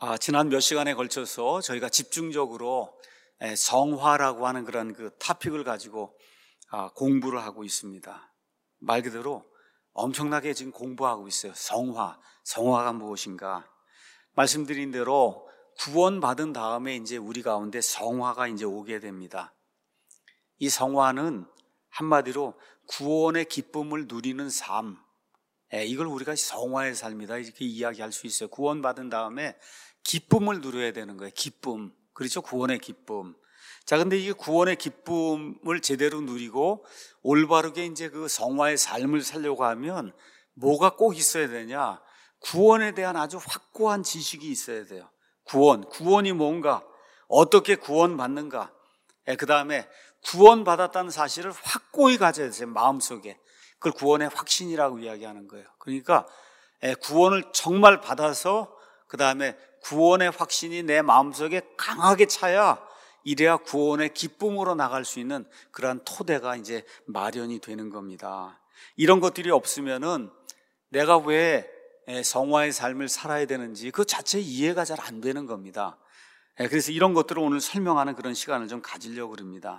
지난 몇 시간에 걸쳐서 저희가 집중적으로 성화라고 하는 그런 그 토픽을 가지고 공부를 하고 있습니다. 말 그대로 엄청나게 지금 공부하고 있어요. 성화가 무엇인가? 말씀드린 대로 구원받은 다음에 이제 우리 가운데 성화가 이제 오게 됩니다. 이 성화는 한마디로 구원의 기쁨을 누리는 삶, 이걸 우리가 성화의 삶이다 이렇게 이야기할 수 있어요. 구원받은 다음에 기쁨을 누려야 되는 거예요. 기쁨, 그렇죠? 구원의 기쁨. 자, 근데 이 구원의 기쁨을 제대로 누리고 올바르게 이제 그 성화의 삶을 살려고 하면 뭐가 꼭 있어야 되냐? 구원에 대한 아주 확고한 지식이 있어야 돼요. 구원이 뭔가, 어떻게 구원받는가, 그 다음에 구원받았다는 사실을 확고히 가져야 돼요. 마음속에. 그걸 구원의 확신이라고 이야기하는 거예요. 그러니까 구원을 정말 받아서 그 다음에 구원의 확신이 내 마음속에 강하게 차야 이래야 구원의 기쁨으로 나갈 수 있는 그러한 토대가 이제 마련이 되는 겁니다. 이런 것들이 없으면은 내가 왜 성화의 삶을 살아야 되는지 그 자체 이해가 잘 안 되는 겁니다. 그래서 이런 것들을 오늘 설명하는 그런 시간을 좀 가지려고 합니다.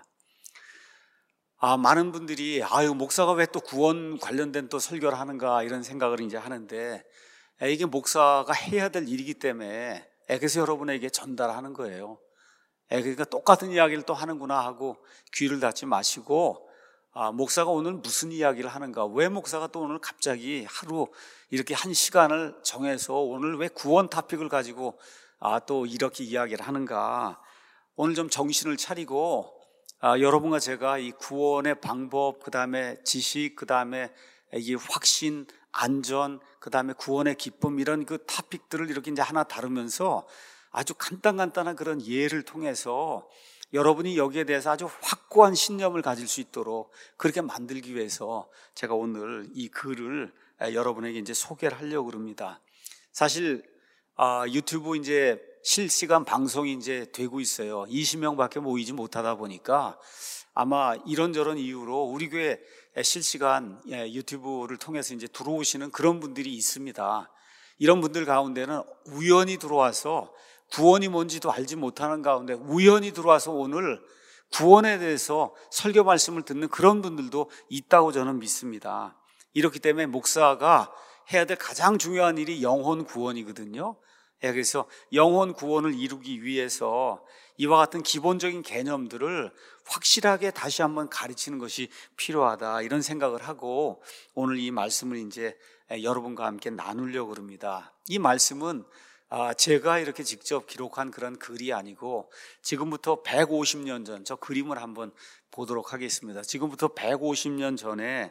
많은 분들이 목사가 왜 또 구원 관련된 또 설교를 하는가 이런 생각을 이제 하는데 이게 목사가 해야 될 일이기 때문에 그래서 여러분에게 전달하는 거예요. 그러니까 똑같은 이야기를 또 하는구나 하고 귀를 닫지 마시고 목사가 오늘 무슨 이야기를 하는가, 왜 목사가 또 오늘 갑자기 하루 이렇게 한 시간을 정해서 오늘 왜 구원 토픽을 가지고 또 이렇게 이야기를 하는가, 오늘 좀 정신을 차리고 여러분과 제가 이 구원의 방법, 그 다음에 지식, 그 다음에 이 확신, 안전, 그 다음에 구원의 기쁨, 이런 그 토픽들을 이렇게 이제 하나 다루면서 아주 간단한 그런 예를 통해서 여러분이 여기에 대해서 아주 확고한 신념을 가질 수 있도록 그렇게 만들기 위해서 제가 오늘 이 글을 여러분에게 이제 소개를 하려고 합니다. 사실 유튜브 이제 실시간 방송이 이제 되고 있어요. 20명밖에 모이지 못하다 보니까 아마 이런저런 이유로 우리 교회 실시간 유튜브를 통해서 이제 들어오시는 그런 분들이 있습니다. 이런 분들 가운데는 우연히 들어와서 구원이 뭔지도 알지 못하는 가운데 우연히 들어와서 오늘 구원에 대해서 설교 말씀을 듣는 그런 분들도 있다고 저는 믿습니다. 이렇기 때문에 목사가 해야 될 가장 중요한 일이 영혼 구원이거든요. 그래서 영혼 구원을 이루기 위해서 이와 같은 기본적인 개념들을 확실하게 다시 한번 가르치는 것이 필요하다, 이런 생각을 하고 오늘 이 말씀을 이제 여러분과 함께 나누려고 합니다. 이 말씀은 제가 이렇게 직접 기록한 그런 글이 아니고 지금부터 150년 전, 저 그림을 한번 보도록 하겠습니다. 지금부터 150년 전에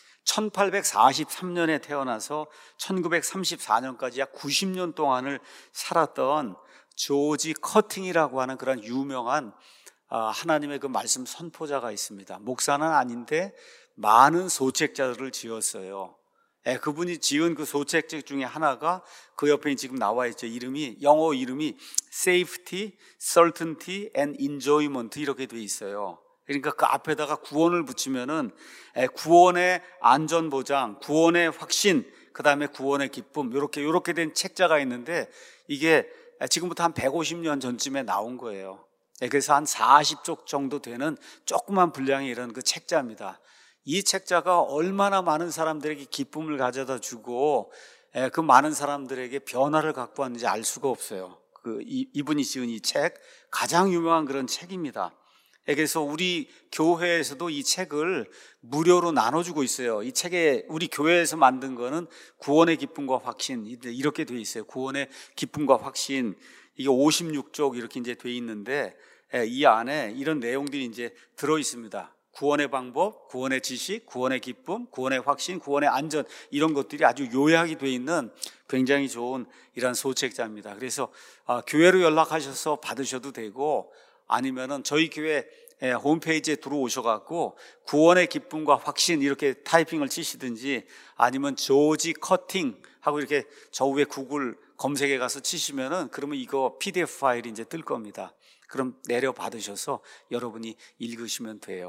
1843년에 태어나서 1934년까지 약 90년 동안을 살았던 조지 커팅이라고 하는 그런 유명한 하나님의 그 말씀 선포자가 있습니다. 목사는 아닌데 많은 소책자들을 지었어요. 그분이 지은 그 소책책 중에 하나가 그 옆에 지금 나와 있죠. 영어 이름이 Safety, Certainty and Enjoyment 이렇게 돼 있어요. 그러니까 그 앞에다가 구원을 붙이면은 구원의 안전보장, 구원의 확신, 그 다음에 구원의 기쁨, 요렇게 된 책자가 있는데 이게 지금부터 한 150년 전쯤에 나온 거예요. 그래서 한 40쪽 정도 되는 조그만 분량의 이런 그 책자입니다. 이 책자가 얼마나 많은 사람들에게 기쁨을 가져다 주고 그 많은 사람들에게 변화를 갖고 왔는지 알 수가 없어요. 이분이 지은 이 책, 가장 유명한 그런 책입니다. 그래서 우리 교회에서도 이 책을 무료로 나눠주고 있어요. 이 책에 우리 교회에서 만든 거는 구원의 기쁨과 확신 이렇게 돼 있어요. 구원의 기쁨과 확신, 이게 56쪽 이렇게 이제 돼 있는데 이 안에 이런 내용들이 이제 들어 있습니다. 구원의 방법, 구원의 지식, 구원의 기쁨, 구원의 확신, 구원의 안전, 이런 것들이 아주 요약이 돼 있는 굉장히 좋은 이런 소책자입니다. 그래서 교회로 연락하셔서 받으셔도 되고 아니면은 저희 교회 홈페이지에 들어오셔갖고 구원의 기쁨과 확신 이렇게 타이핑을 치시든지 아니면 조지 커팅 하고 이렇게 저 위에 구글 검색에 가서 치시면은 그러면 이거 PDF 파일이 이제 뜰 겁니다. 그럼 내려 받으셔서 여러분이 읽으시면 돼요.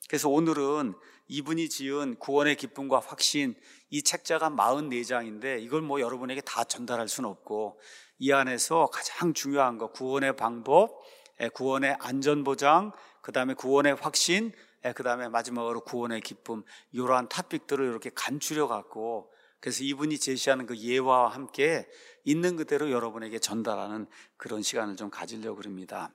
그래서 오늘은 이분이 지은 구원의 기쁨과 확신, 이 책자가 44장인데 이걸 뭐 여러분에게 다 전달할 수는 없고, 이 안에서 가장 중요한 거, 구원의 방법, 구원의 안전보장, 그 다음에 구원의 확신, 그 다음에 마지막으로 구원의 기쁨, 이러한 토픽들을 이렇게 간추려 갖고, 그래서 이분이 제시하는 그 예화와 함께 있는 그대로 여러분에게 전달하는 그런 시간을 좀 가지려고 합니다.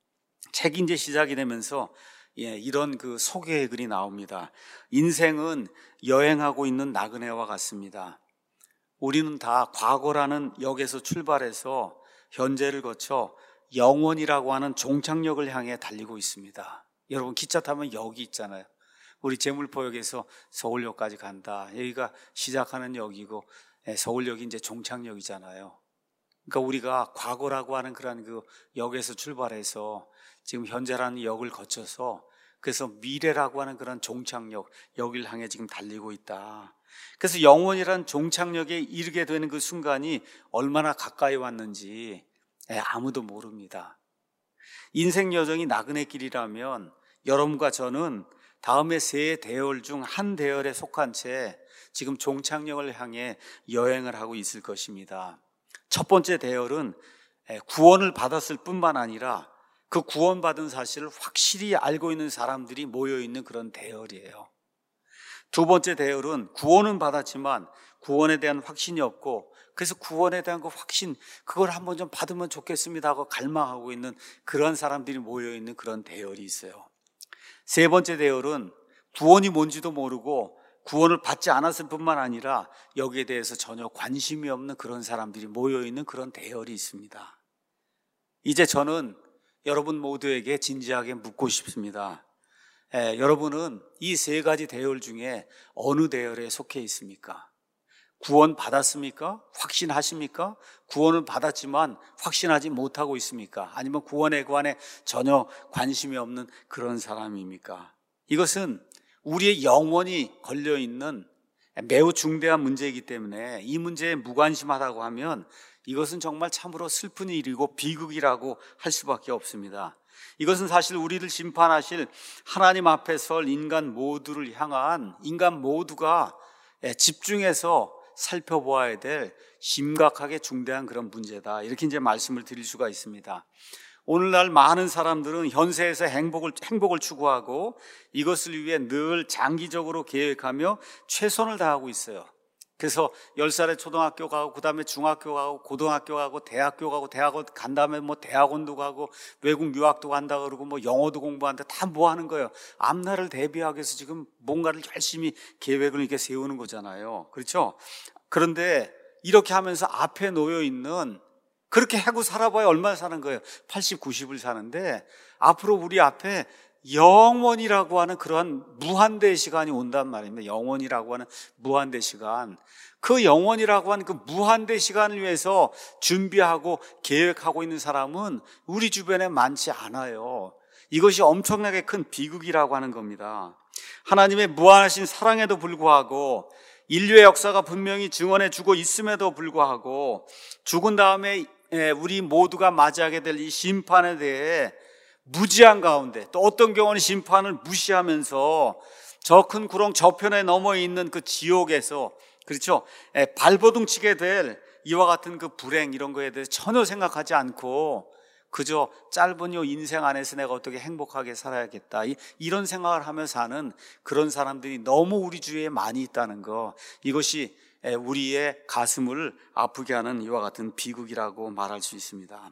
책이 이제 시작이 되면서 이런 그 소개의 글이 나옵니다. 인생은 여행하고 있는 나그네와 같습니다. 우리는 다 과거라는 역에서 출발해서 현재를 거쳐 영원이라고 하는 종착역을 향해 달리고 있습니다. 여러분 기차 타면 역이 있잖아요. 우리 제물포역에서 서울역까지 간다. 여기가 시작하는 역이고 서울역이 이제 종착역이잖아요. 그러니까 우리가 과거라고 하는 그런 그 역에서 출발해서 지금 현재라는 역을 거쳐서 그래서 미래라고 하는 그런 종착역, 여기를 향해 지금 달리고 있다. 그래서 영원이라는 종착역에 이르게 되는 그 순간이 얼마나 가까이 왔는지 아무도 모릅니다. 인생 여정이 나그네 길이라면 여러분과 저는 다음에 세 대열 중 한 대열에 속한 채 지금 종착역을 향해 여행을 하고 있을 것입니다. 첫 번째 대열은 구원을 받았을 뿐만 아니라 그 구원받은 사실을 확실히 알고 있는 사람들이 모여있는 그런 대열이에요. 두 번째 대열은 구원은 받았지만 구원에 대한 확신이 없고, 그래서 구원에 대한 그 확신, 그걸 한번 좀 받으면 좋겠습니다 하고 갈망하고 있는 그런 사람들이 모여있는 그런 대열이 있어요. 세 번째 대열은 구원이 뭔지도 모르고 구원을 받지 않았을 뿐만 아니라 여기에 대해서 전혀 관심이 없는 그런 사람들이 모여있는 그런 대열이 있습니다. 이제 저는 여러분 모두에게 진지하게 묻고 싶습니다. 여러분은 이 세 가지 대열 중에 어느 대열에 속해 있습니까? 구원 받았습니까? 확신하십니까? 구원을 받았지만 확신하지 못하고 있습니까? 아니면 구원에 관해 전혀 관심이 없는 그런 사람입니까? 이것은 우리의 영혼이 걸려있는 매우 중대한 문제이기 때문에 이 문제에 무관심하다고 하면 이것은 정말 참으로 슬픈 일이고 비극이라고 할 수밖에 없습니다. 이것은 사실 우리를 심판하실 하나님 앞에 설 인간 모두를 향한, 인간 모두가 집중해서 살펴보아야 될 심각하게 중대한 그런 문제다, 이렇게 이제 말씀을 드릴 수가 있습니다. 오늘날 많은 사람들은 현세에서 행복을 추구하고 이것을 위해 늘 장기적으로 계획하며 최선을 다하고 있어요. 그래서 10살에 초등학교 가고, 그 다음에 중학교 가고, 고등학교 가고, 대학교 가고, 대학원 간 다음에 뭐 대학원도 가고, 외국 유학도 간다 그러고, 뭐 영어도 공부한다, 다 뭐 하는 거예요? 앞날을 대비하기 위해서 지금 뭔가를 열심히 계획을 이렇게 세우는 거잖아요. 그렇죠? 그런데 이렇게 하면서 앞에 놓여 있는, 그렇게 하고 살아봐야 얼마나 사는 거예요? 80, 90을 사는데 앞으로 우리 앞에 영원이라고 하는 그러한 무한대의 시간이 온단 말입니다. 영원이라고 하는 무한대 시간. 그 영원이라고 하는 그 무한대 시간을 위해서 준비하고 계획하고 있는 사람은 우리 주변에 많지 않아요. 이것이 엄청나게 큰 비극이라고 하는 겁니다. 하나님의 무한하신 사랑에도 불구하고, 인류의 역사가 분명히 증언해 주고 있음에도 불구하고, 죽은 다음에 우리 모두가 맞이하게 될 이 심판에 대해 무지한 가운데, 또 어떤 경우는 심판을 무시하면서 저 큰 구렁 저편에 넘어 있는 그 지옥에서, 그렇죠, 발버둥 치게 될 이와 같은 그 불행, 이런 거에 대해서 전혀 생각하지 않고 그저 짧은 요 인생 안에서 내가 어떻게 행복하게 살아야겠다, 이런 생각을 하며 사는 그런 사람들이 너무 우리 주위에 많이 있다는 거, 이것이 우리의 가슴을 아프게 하는 이와 같은 비극이라고 말할 수 있습니다.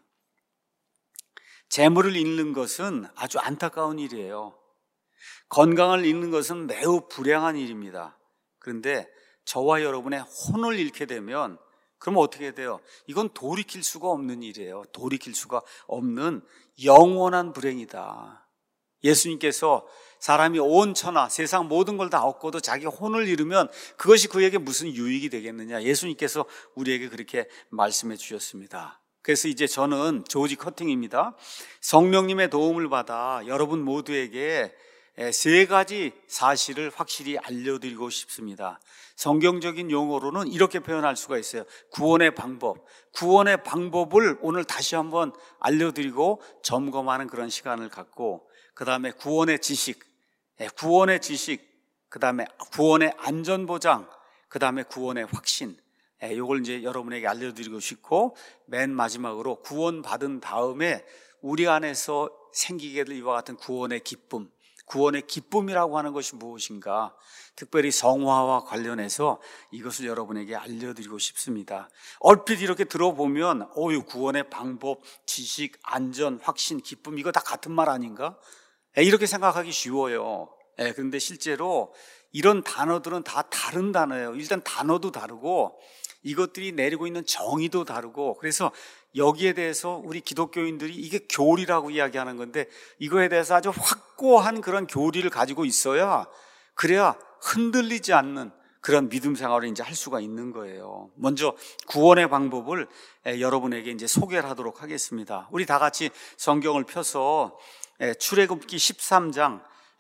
재물을 잃는 것은 아주 안타까운 일이에요. 건강을 잃는 것은 매우 불행한 일입니다. 그런데 저와 여러분의 혼을 잃게 되면 그럼 어떻게 돼요? 이건 돌이킬 수가 없는 일이에요. 돌이킬 수가 없는 영원한 불행이다. 예수님께서 사람이 온 천하 세상 모든 걸 다 얻고도 자기 혼을 잃으면 그것이 그에게 무슨 유익이 되겠느냐, 예수님께서 우리에게 그렇게 말씀해 주셨습니다. 그래서 이제 저는 조지 커팅입니다. 성령님의 도움을 받아 여러분 모두에게 세 가지 사실을 확실히 알려드리고 싶습니다. 성경적인 용어로는 이렇게 표현할 수가 있어요. 구원의 방법. 구원의 방법을 오늘 다시 한번 알려드리고 점검하는 그런 시간을 갖고, 그 다음에 구원의 지식, 구원의 지식, 그 다음에 구원의 안전보장, 그 다음에 구원의 확신, 이걸 이제 여러분에게 알려드리고 싶고, 맨 마지막으로 구원받은 다음에 우리 안에서 생기게 될 이와 같은 구원의 기쁨, 구원의 기쁨이라고 하는 것이 무엇인가, 특별히 성화와 관련해서 이것을 여러분에게 알려드리고 싶습니다. 얼핏 이렇게 들어보면 구원의 방법, 지식, 안전, 확신, 기쁨, 이거 다 같은 말 아닌가? 이렇게 생각하기 쉬워요. 그런데 실제로 이런 단어들은 다 다른 단어예요. 일단 단어도 다르고 이것들이 내리고 있는 정의도 다르고, 그래서 여기에 대해서 우리 기독교인들이 이게 교리라고 이야기하는 건데, 이거에 대해서 아주 확고한 그런 교리를 가지고 있어야, 그래야 흔들리지 않는 그런 믿음 생활을 이제 할 수가 있는 거예요. 먼저 구원의 방법을 여러분에게 이제 소개를 하도록 하겠습니다. 우리 다 같이 성경을 펴서 출애굽기 13장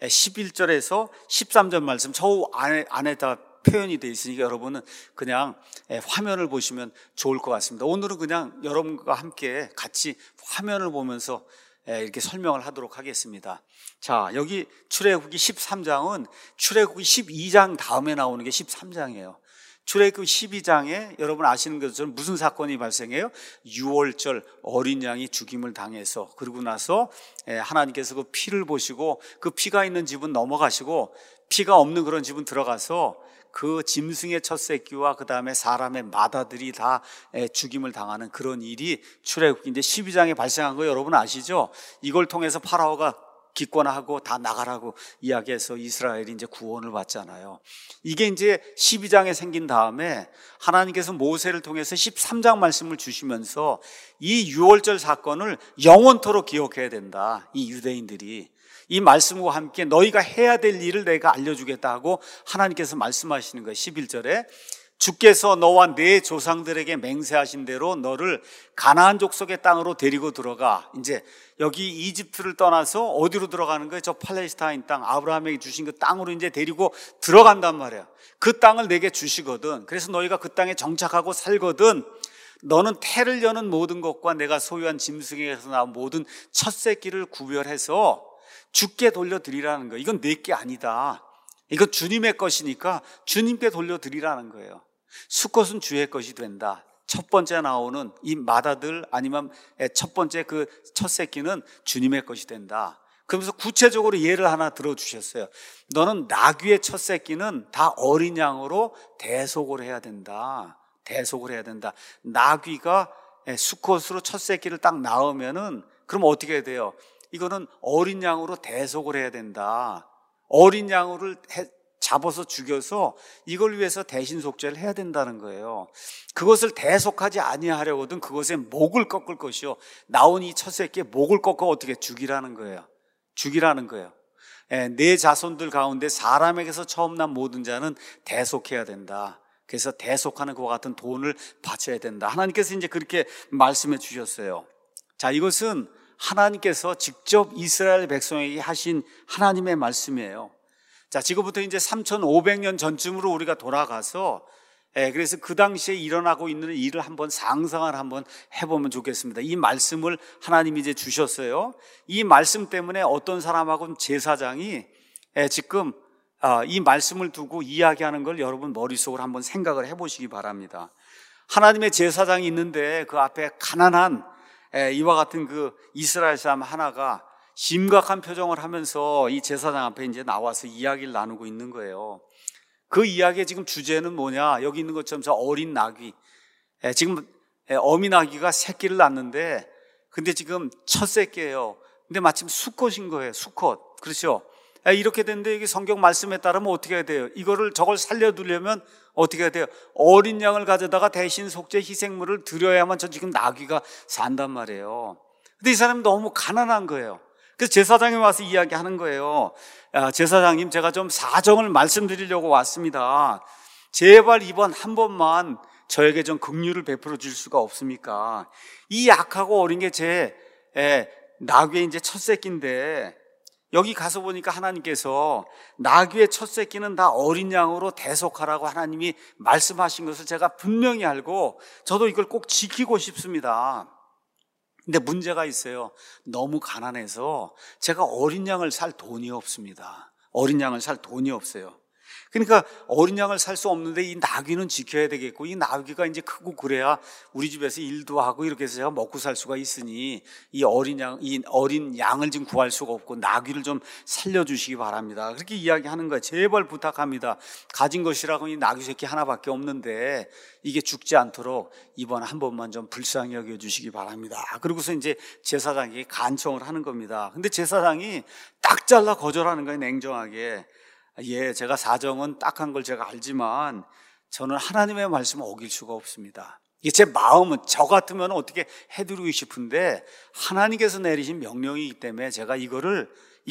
11절에서 13절 말씀, 저 안에다 표현이 되어 있으니까 여러분은 그냥 화면을 보시면 좋을 것 같습니다. 오늘은 그냥 여러분과 함께 같이 화면을 보면서 이렇게 설명을 하도록 하겠습니다. 자, 여기 출애굽기 13장은 출애굽기 12장 다음에 나오는 게 13장이에요. 출애굽기 12장에 여러분 아시는 것처럼 무슨 사건이 발생해요? 유월절 어린 양이 죽임을 당해서, 그러고 나서 하나님께서 그 피를 보시고 그 피가 있는 집은 넘어가시고 피가 없는 그런 집은 들어가서 그 짐승의 첫 새끼와 그 다음에 사람의 마다들이 다 죽임을 당하는 그런 일이 출애굽기 이제 12장에 발생한 거 여러분 아시죠? 이걸 통해서 파라오가 기권하고 다 나가라고 이야기해서 이스라엘이 이제 구원을 받잖아요. 이게 이제 12장에 생긴 다음에 하나님께서 모세를 통해서 13장 말씀을 주시면서 이 유월절 사건을 영원토록 기억해야 된다. 이 유대인들이 이 말씀과 함께 너희가 해야 될 일을 내가 알려주겠다 하고 하나님께서 말씀하시는 거예요. 11절에 주께서 너와 내 조상들에게 맹세하신 대로 너를 가나안 족속의 땅으로 데리고 들어가. 이제 여기 이집트를 떠나서 어디로 들어가는 거예요? 저 팔레스타인 땅, 아브라함에게 주신 그 땅으로 이제 데리고 들어간단 말이에요. 그 땅을 내게 주시거든. 그래서 너희가 그 땅에 정착하고 살거든. 너는 태를 여는 모든 것과 내가 소유한 짐승에게서 나온 모든 첫 새끼를 구별해서 주께 돌려드리라는 거예요. 이건 내 게 아니다. 이건 주님의 것이니까 주님께 돌려드리라는 거예요. 수컷은 주의 것이 된다. 첫 번째 나오는 이 마다들, 아니면 첫 번째 그 첫 새끼는 주님의 것이 된다. 그러면서 구체적으로 예를 하나 들어주셨어요. 너는 나귀의 첫 새끼는 다 어린 양으로 대속을 해야 된다. 대속을 해야 된다. 나귀가 수컷으로 첫 새끼를 딱 낳으면은 그럼 어떻게 해야 돼요? 이거는 어린 양으로 대속을 해야 된다. 어린 양을 잡아서 죽여서 이걸 위해서 대신 속죄를 해야 된다는 거예요. 그것을 대속하지 아니하려거든 그것의 목을 꺾을 것이요, 나온 이 첫 새끼의 목을 꺾어 어떻게 죽이라는 거예요. 죽이라는 거예요. 내 자손들 가운데 사람에게서 처음 난 모든 자는 대속해야 된다. 그래서 대속하는 것과 같은 돈을 바쳐야 된다. 하나님께서 이제 그렇게 말씀해 주셨어요. 자, 이것은 하나님께서 직접 이스라엘 백성에게 하신 하나님의 말씀이에요. 자, 지금부터 이제 3,500년 전쯤으로 우리가 돌아가서 그래서 그 당시에 일어나고 있는 일을 한번 상상을 한번 해보면 좋겠습니다. 이 말씀을 하나님이 이제 주셨어요. 이 말씀 때문에 어떤 사람하고는 제사장이 지금 이 말씀을 두고 이야기하는 걸 여러분 머릿속으로 한번 생각을 해보시기 바랍니다. 하나님의 제사장이 있는데 그 앞에 가난한 이와 같은 그 이스라엘 사람 하나가 심각한 표정을 하면서 이 제사장 앞에 이제 나와서 이야기를 나누고 있는 거예요. 그 이야기의 지금 주제는 뭐냐? 여기 있는 것처럼 저 어린 나귀, 지금 어미 나귀가 새끼를 낳는데, 근데 지금 첫 새끼예요. 근데 마침 수컷인 거예요. 수컷. 그렇죠? 이렇게 됐는데 이게 성경 말씀에 따르면 어떻게 해야 돼요? 저걸 살려두려면 어떻게 해야 돼요? 어린 양을 가져다가 대신 속죄 희생물을 드려야만 저 지금 나귀가 산단 말이에요. 근데 이 사람이 너무 가난한 거예요. 그래서 제사장이 와서 이야기하는 거예요. 제사장님, 제가 좀 사정을 말씀드리려고 왔습니다. 제발 이번 한 번만 저에게 좀 긍휼을 베풀어 줄 수가 없습니까? 이 약하고 어린 게 제 나귀의 이제 첫 새끼인데, 여기 가서 보니까 하나님께서 나귀의 첫 새끼는 다 어린 양으로 대속하라고 하나님이 말씀하신 것을 제가 분명히 알고 저도 이걸 꼭 지키고 싶습니다. 근데 문제가 있어요. 너무 가난해서 제가 어린 양을 살 돈이 없습니다. 어린 양을 살 돈이 없어요. 그러니까 어린 양을 살 수 없는데 이 나귀는 지켜야 되겠고, 이 나귀가 이제 크고 그래야 우리 집에서 일도 하고 이렇게 해서 제가 먹고 살 수가 있으니 이 어린 양을 지금 구할 수가 없고 나귀를 좀 살려주시기 바랍니다. 그렇게 이야기하는 거예요. 제발 부탁합니다. 가진 것이라고 이 나귀 새끼 하나밖에 없는데 이게 죽지 않도록 이번 한 번만 좀 불쌍히 여겨주시기 바랍니다. 그러고서 이제 제사장에게 간청을 하는 겁니다. 근데 제사장이 딱 잘라 거절하는 거예요. 냉정하게. 예, 제가 사정은 딱한 걸 제가 알지만 저는 하나님의 말씀을 어길 수가 없습니다. 이게 제 마음은 저 같으면 어떻게 해드리고 싶은데 하나님께서 내리신 명령이기 때문에 제가 이거를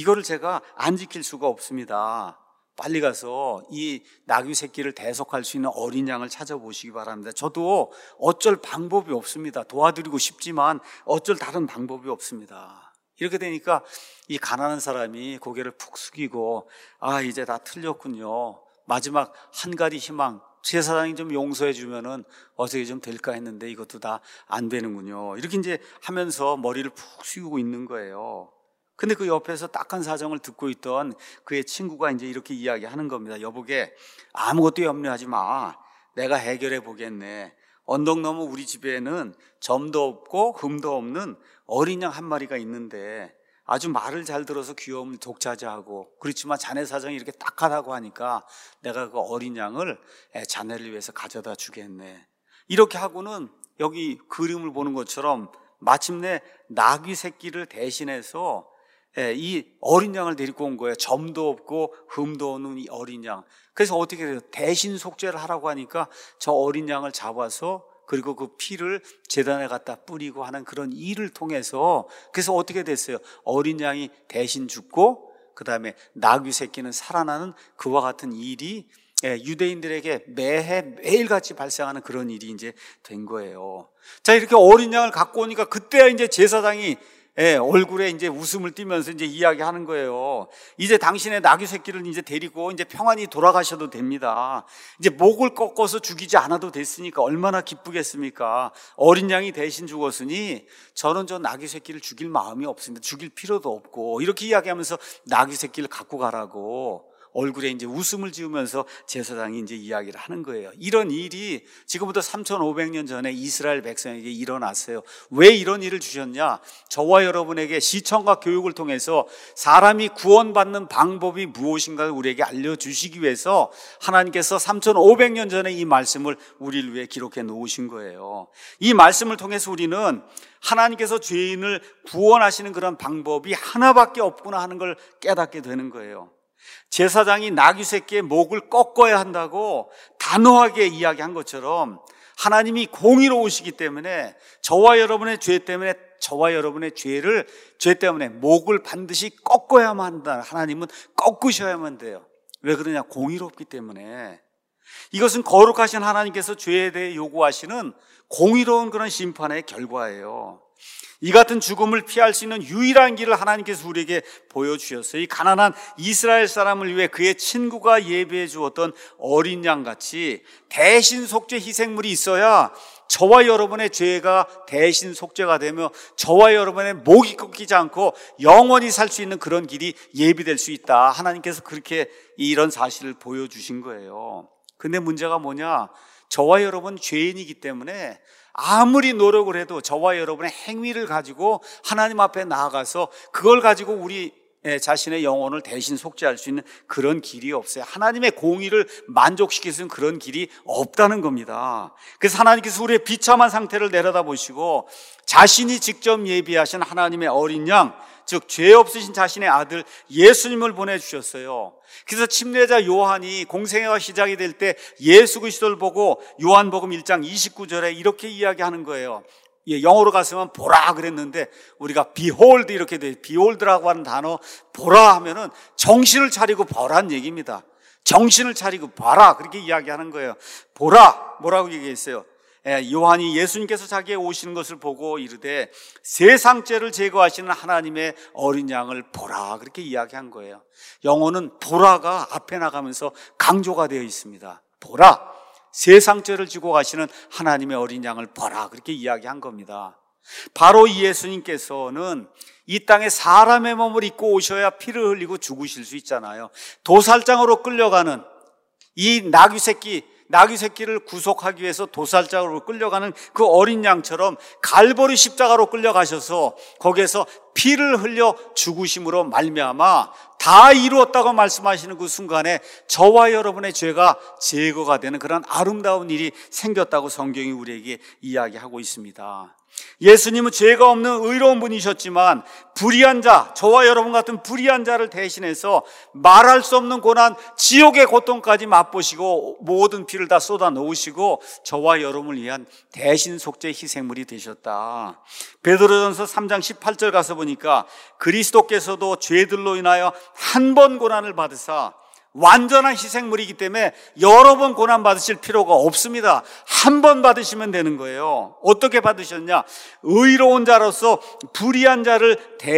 제가 안 지킬 수가 없습니다. 빨리 가서 이 나귀 새끼를 대속할 수 있는 어린 양을 찾아보시기 바랍니다. 저도 어쩔 방법이 없습니다. 도와드리고 싶지만 어쩔 다른 방법이 없습니다. 이렇게 되니까 이 가난한 사람이 고개를 푹 숙이고 이제 다 틀렸군요. 마지막 한 가지 희망, 제사장이 좀 용서해 주면은 어떻게 좀 될까 했는데 이것도 다 안 되는군요. 이렇게 이제 하면서 머리를 푹 숙이고 있는 거예요. 근데 그 옆에서 딱한 사정을 듣고 있던 그의 친구가 이제 이렇게 이야기하는 겁니다. 여보게, 아무것도 염려하지 마. 내가 해결해 보겠네. 언덕 너머 우리 집에는 점도 없고 흠도 없는 어린 양 한 마리가 있는데 아주 말을 잘 들어서 귀여움을 독차지하고, 그렇지만 자네 사정이 이렇게 딱하다고 하니까 내가 그 어린 양을 자네를 위해서 가져다 주겠네. 이렇게 하고는 여기 그림을 보는 것처럼 마침내 나귀 새끼를 대신해서 이 어린 양을 데리고 온 거예요. 점도 없고 흠도 없는 이 어린 양. 그래서 어떻게 돼요? 대신 속죄를 하라고 하니까 저 어린 양을 잡아서 그리고 그 피를 제단에 갖다 뿌리고 하는 그런 일을 통해서, 그래서 어떻게 됐어요? 어린 양이 대신 죽고 그 다음에 나귀 새끼는 살아나는 그와 같은 일이 유대인들에게 매해 매일같이 발생하는 그런 일이 이제 된 거예요. 자, 이렇게 어린 양을 갖고 오니까 그때야 이제 제사장이 얼굴에 이제 웃음을 띠면서 이제 이야기하는 거예요. 이제 당신의 나귀 새끼를 이제 데리고 이제 평안히 돌아가셔도 됩니다. 이제 목을 꺾어서 죽이지 않아도 됐으니까 얼마나 기쁘겠습니까? 어린 양이 대신 죽었으니 저는 저 나귀 새끼를 죽일 마음이 없습니다. 죽일 필요도 없고, 이렇게 이야기하면서 나귀 새끼를 갖고 가라고 얼굴에 이제 웃음을 지으면서 제사장이 이제 이야기를 하는 거예요. 이런 일이 지금부터 3,500년 전에 이스라엘 백성에게 일어났어요. 왜 이런 일을 주셨냐? 저와 여러분에게 시청과 교육을 통해서 사람이 구원받는 방법이 무엇인가를 우리에게 알려주시기 위해서 하나님께서 3,500년 전에 이 말씀을 우리를 위해 기록해 놓으신 거예요. 이 말씀을 통해서 우리는 하나님께서 죄인을 구원하시는 그런 방법이 하나밖에 없구나 하는 걸 깨닫게 되는 거예요. 제사장이 나귀 새끼의 목을 꺾어야 한다고 단호하게 이야기한 것처럼 하나님이 공의로우시기 때문에 저와 여러분의 죄 때문에, 저와 여러분의 죄 때문에 목을 반드시 꺾어야만 한다. 하나님은 꺾으셔야만 돼요. 왜 그러냐? 공의롭기 때문에. 이것은 거룩하신 하나님께서 죄에 대해 요구하시는 공의로운 그런 심판의 결과예요. 이 같은 죽음을 피할 수 있는 유일한 길을 하나님께서 우리에게 보여주셨어요. 이 가난한 이스라엘 사람을 위해 그의 친구가 예비해 주었던 어린 양같이 대신 속죄 희생물이 있어야 저와 여러분의 죄가 대신 속죄가 되며 저와 여러분의 목이 꺾이지 않고 영원히 살 수 있는 그런 길이 예비될 수 있다. 하나님께서 그렇게 이런 사실을 보여주신 거예요. 근데 문제가 뭐냐? 저와 여러분 죄인이기 때문에 아무리 노력을 해도 저와 여러분의 행위를 가지고 하나님 앞에 나아가서 그걸 가지고 우리 자신의 영혼을 대신 속죄할 수 있는 그런 길이 없어요. 하나님의 공의를 만족시킬 수 있는 그런 길이 없다는 겁니다. 그래서 하나님께서 우리의 비참한 상태를 내려다보시고 자신이 직접 예비하신 하나님의 어린 양, 즉 죄 없으신 자신의 아들 예수님을 보내주셨어요. 그래서 침례자 요한이 공생애가 시작이 될 때 예수 그리스도를 보고 요한복음 1장 29절에 이렇게 이야기하는 거예요. 영어로 갔으면 보라 그랬는데 우리가 behold 이렇게 돼. behold라고 하는 단어, 보라 하면은 정신을 차리고 보라는 얘기입니다. 정신을 차리고 봐라, 그렇게 이야기하는 거예요. 보라, 뭐라고 얘기했어요? 요한이 예수님께서 자기의 오시는 것을 보고 이르되 세상 죄를 제거하시는 하나님의 어린 양을 보라, 그렇게 이야기한 거예요. 영어는 보라가 앞에 나가면서 강조가 되어 있습니다. 보라, 세상 죄를 지고 가시는 하나님의 어린 양을 보라, 그렇게 이야기한 겁니다. 바로 이 예수님께서는 이 땅에 사람의 몸을 입고 오셔야 피를 흘리고 죽으실 수 있잖아요. 도살장으로 끌려가는 이 나귀 새끼를 구속하기 위해서 도살장으로 끌려가는 그 어린 양처럼 갈보리 십자가로 끌려가셔서 거기에서 피를 흘려 죽으심으로 말미암아 다 이루었다고 말씀하시는 그 순간에 저와 여러분의 죄가 제거가 되는 그런 아름다운 일이 생겼다고 성경이 우리에게 이야기하고 있습니다. 예수님은 죄가 없는 의로운 분이셨지만 불의한 자, 저와 여러분 같은 불의한 자를 대신해서 말할 수 없는 고난, 지옥의 고통까지 맛보시고 모든 피를 다 쏟아 놓으시고 저와 여러분을 위한 대신 속죄 희생물이 되셨다. 베드로전서 3장 18절 가서 보니까 그리스도께서도 죄들로 인하여 한 번 고난을 받으사 완전한 희생물이기 때문에 여러 번 고난 받으실 필요가 없습니다. 한 번 받으시면 되는 거예요. 어떻게 받으셨냐? 의로운 자로서 불의한 자를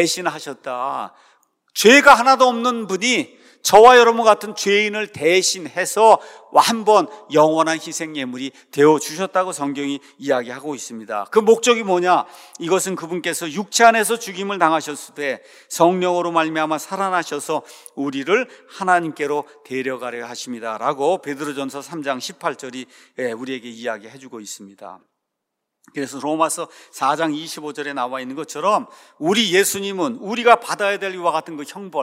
대신하셨다. 죄가 하나도 없는 분이 저와 여러분 같은 죄인을 대신해서 한 번 영원한 희생 예물이 되어주셨다고 성경이 이야기하고 있습니다. 그 목적이 뭐냐? 이것은 그분께서 육체 안에서 죽임을 당하셨을 때 성령으로 말미암아 살아나셔서 우리를 하나님께로 데려가려 하십니다 라고 베드로전서 3장 18절이 우리에게 이야기해주고 있습니다. 그래서 로마서 4장 25절에 나와 있는 것처럼 우리 예수님은 우리가 받아야 될 이와 같은 그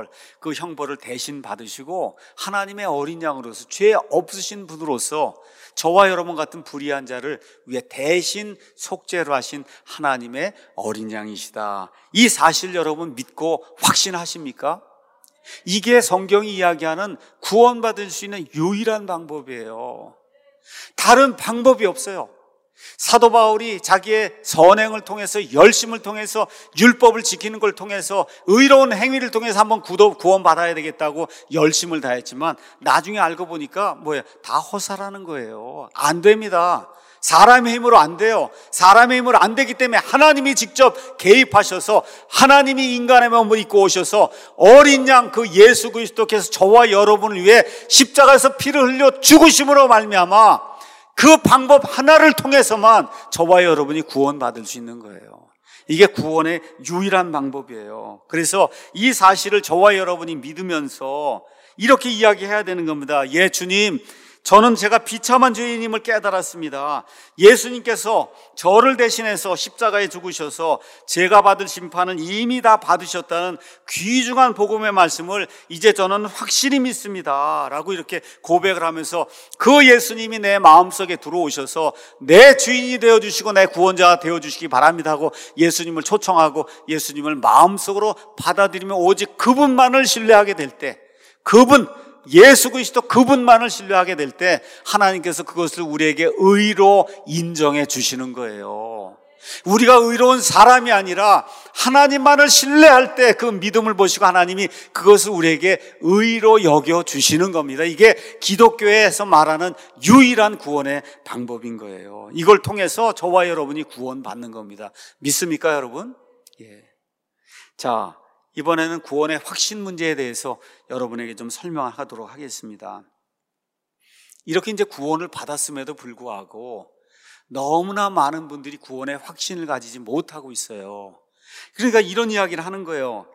형벌을 대신 받으시고 하나님의 어린 양으로서 죄 없으신 분으로서 저와 여러분 같은 불의한 자를 위해 대신 속죄로 하신 하나님의 어린 양이시다. 이 사실 여러분 믿고 확신하십니까? 이게 성경이 이야기하는 구원받을 수 있는 유일한 방법이에요. 다른 방법이 없어요. 사도 바울이 자기의 선행을 통해서 열심을 통해서 율법을 지키는 걸 통해서 의로운 행위를 통해서 한번 구원받아야 되겠다고 열심을 다했지만 나중에 알고 보니까 다 허사라는 거예요. 안 됩니다. 사람의 힘으로 안 돼요. 사람의 힘으로 안 되기 때문에 하나님이 직접 개입하셔서 하나님이 인간의 몸을 입고 오셔서 어린 양 그 예수 그리스도께서 저와 여러분을 위해 십자가에서 피를 흘려 죽으심으로 말미암아 그 방법 하나를 통해서만 저와 여러분이 구원받을 수 있는 거예요. 이게 구원의 유일한 방법이에요. 그래서 이 사실을 저와 여러분이 믿으면서 이렇게 이야기해야 되는 겁니다. 예, 주님, 저는 제가 비참한 죄인임을 깨달았습니다. 예수님께서 저를 대신해서 십자가에 죽으셔서 제가 받을 심판은 이미 다 받으셨다는 귀중한 복음의 말씀을 이제 저는 확실히 믿습니다 라고 이렇게 고백을 하면서 그 예수님이 내 마음속에 들어오셔서 내 주인이 되어주시고 내 구원자가 되어주시기 바랍니다 하고 예수님을 초청하고 예수님을 마음속으로 받아들이며 오직 그분만을 신뢰하게 될 때, 예수 그리스도 그분만을 신뢰하게 될 때 하나님께서 그것을 우리에게 의로 인정해 주시는 거예요. 우리가 의로운 사람이 아니라 하나님만을 신뢰할 때 그 믿음을 보시고 하나님이 그것을 우리에게 의로 여겨 주시는 겁니다. 이게 기독교에서 말하는 유일한 구원의 방법인 거예요. 이걸 통해서 저와 여러분이 구원받는 겁니다. 믿습니까, 여러분? 예. 자, 이번에는 구원의 확신 문제에 대해서 여러분에게 좀 설명하도록 하겠습니다. 이렇게 이제 구원을 받았음에도 불구하고 너무나 많은 분들이 구원의 확신을 가지지 못하고 있어요. 그러니까 이런 이야기를 하는 거예요.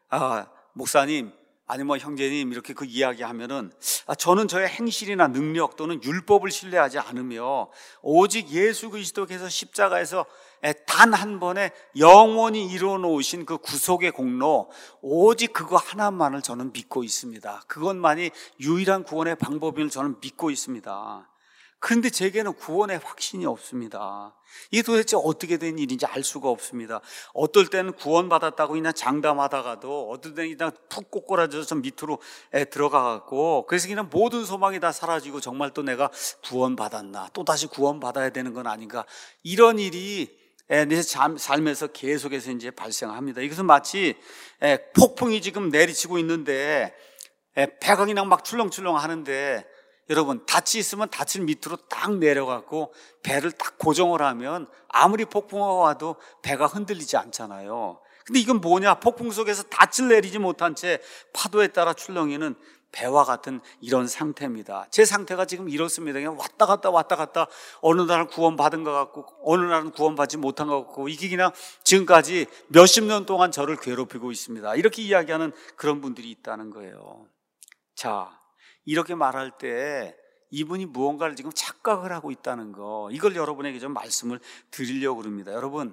목사님, 아니 형제님 이렇게 그 이야기하면은 저는 저의 행실이나 능력 또는 율법을 신뢰하지 않으며 오직 예수 그리스도께서 십자가에서 단 한 번에 영원히 이루어 놓으신 그 구속의 공로 오직 그거 하나만을 저는 믿고 있습니다. 그것만이 유일한 구원의 방법임을 저는 믿고 있습니다. 그런데 제게는 구원의 확신이 없습니다. 이게 도대체 어떻게 된 일인지 알 수가 없습니다. 어떨 때는 구원받았다고 그냥 장담하다가도 어떨 때는 그냥 푹 꼬꾸라져서 좀 밑으로 들어가고 그래서 그냥 모든 소망이 다 사라지고 정말 또 내가 구원받았나 또 다시 구원받아야 되는 건 아닌가 이런 일이 내 삶에서 계속해서 이제 발생합니다. 이것은 마치 폭풍이 지금 내리치고 있는데 배가 그냥 막 출렁출렁 하는데 여러분 닻이 있으면 닻을 밑으로 딱 내려가고 배를 딱 고정을 하면 아무리 폭풍우가 와도 배가 흔들리지 않잖아요. 근데 이건 뭐냐? 폭풍 속에서 닻을 내리지 못한 채 파도에 따라 출렁이는 배와 같은 이런 상태입니다. 제 상태가 지금 이렇습니다. 그냥 왔다 갔다 어느 날은 구원받은 것 같고 어느 날은 구원받지 못한 것 같고 이게 그냥 지금까지 몇십 년 동안 저를 괴롭히고 있습니다. 이렇게 이야기하는 그런 분들이 있다는 거예요. 자, 이렇게 말할 때 이분이 무언가를 지금 착각을 하고 있다는 거, 이걸 여러분에게 좀 말씀을 드리려고 합니다. 여러분,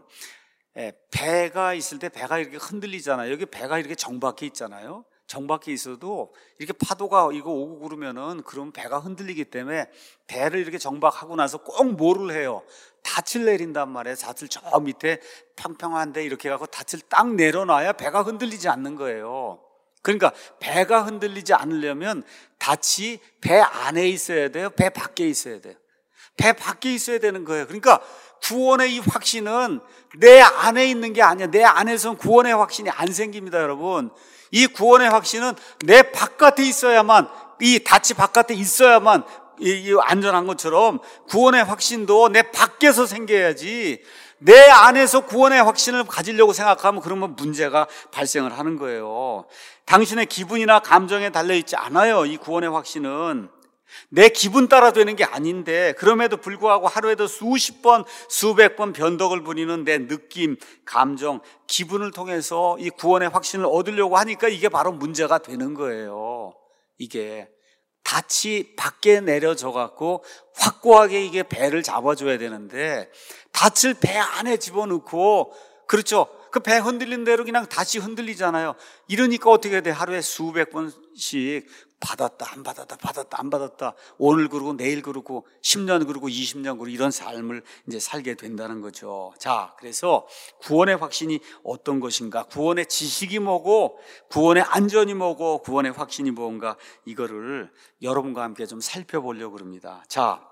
배가 있을 때 배가 이렇게 흔들리잖아요. 여기 배가 이렇게 정박해 있잖아요. 정박해 있어도 이렇게 파도가 이거 오고 그러면은 그럼 배가 흔들리기 때문에 배를 이렇게 정박하고 나서 꼭 뭐를 해요? 닻을 내린단 말이에요. 닻을 저 밑에 평평한데 이렇게 갖고 닻을 딱 내려놔야 배가 흔들리지 않는 거예요. 그러니까 배가 흔들리지 않으려면 닻이 배 안에 있어야 돼요? 배 밖에 있어야 돼요? 배 밖에 있어야 되는 거예요. 그러니까 구원의 이 확신은 내 안에 있는 게 아니야. 내 안에서는 구원의 확신이 안 생깁니다, 여러분. 이 구원의 확신은 내 바깥에 있어야만, 이 닻이 바깥에 있어야만 이 안전한 것처럼 구원의 확신도 내 밖에서 생겨야지, 내 안에서 구원의 확신을 가지려고 생각하면 그러면 문제가 발생을 하는 거예요. 당신의 기분이나 감정에 달려있지 않아요. 이 구원의 확신은 내 기분 따라 되는 게 아닌데, 그럼에도 불구하고 하루에도 수십 번 수백 번 변덕을 부리는 내 느낌, 감정, 기분을 통해서 이 구원의 확신을 얻으려고 하니까 이게 바로 문제가 되는 거예요. 이게 닻이 밖에 내려져 갖고 확고하게 이게 배를 잡아줘야 되는데, 닻을 배 안에 집어넣고, 그렇죠, 그 배 흔들린 대로 그냥 닻이 흔들리잖아요. 이러니까 어떻게 돼? 하루에 수백 번씩 받았다 안 받았다 받았다 안 받았다, 오늘 그러고 내일 그러고 10년 그러고 20년 그러고 이런 삶을 이제 살게 된다는 거죠. 자, 그래서 구원의 확신이 어떤 것인가, 구원의 지식이 뭐고, 구원의 안전이 뭐고, 구원의 확신이 뭔가, 이거를 여러분과 함께 좀 살펴보려고 합니다. 자,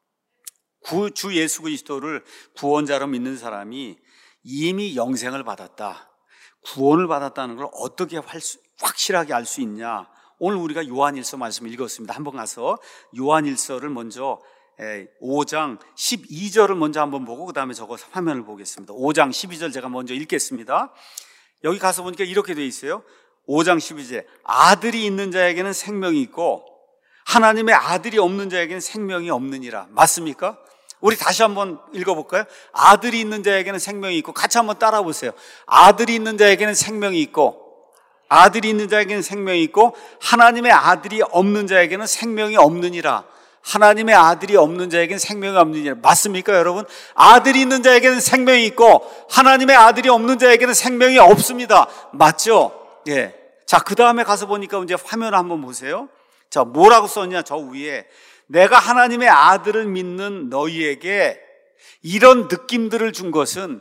주 예수 그리스도를 구원자로 믿는 사람이 이미 영생을 받았다, 구원을 받았다는 걸 어떻게 확실하게 알 수 있냐? 오늘 우리가 요한일서 말씀을 읽었습니다. 한번 가서 요한일서를 먼저 5장 12절을 먼저 한번 보고 그 다음에 저거 화면을 보겠습니다. 5장 12절 제가 먼저 읽겠습니다. 여기 가서 보니까 이렇게 돼 있어요. 5장 12절, 아들이 있는 자에게는 생명이 있고 하나님의 아들이 없는 자에게는 생명이 없느니라. 맞습니까? 우리 다시 한번 읽어볼까요? 아들이 있는 자에게는 생명이 있고, 같이 한번 따라 보세요. 아들이 있는 자에게는 생명이 있고, 아들이 있는 자에게는 생명이 있고 하나님의 아들이 없는 자에게는 생명이 없느니라. 하나님의 아들이 없는 자에게는 생명이 없느니라. 맞습니까, 여러분? 아들이 있는 자에게는 생명이 있고 하나님의 아들이 없는 자에게는 생명이 없습니다. 맞죠? 예. 자, 그 다음에 가서 보니까 이제 화면을 한번 보세요. 자, 뭐라고 썼냐? 저 위에, 내가 하나님의 아들을 믿는 너희에게 이런 느낌들을 준 것은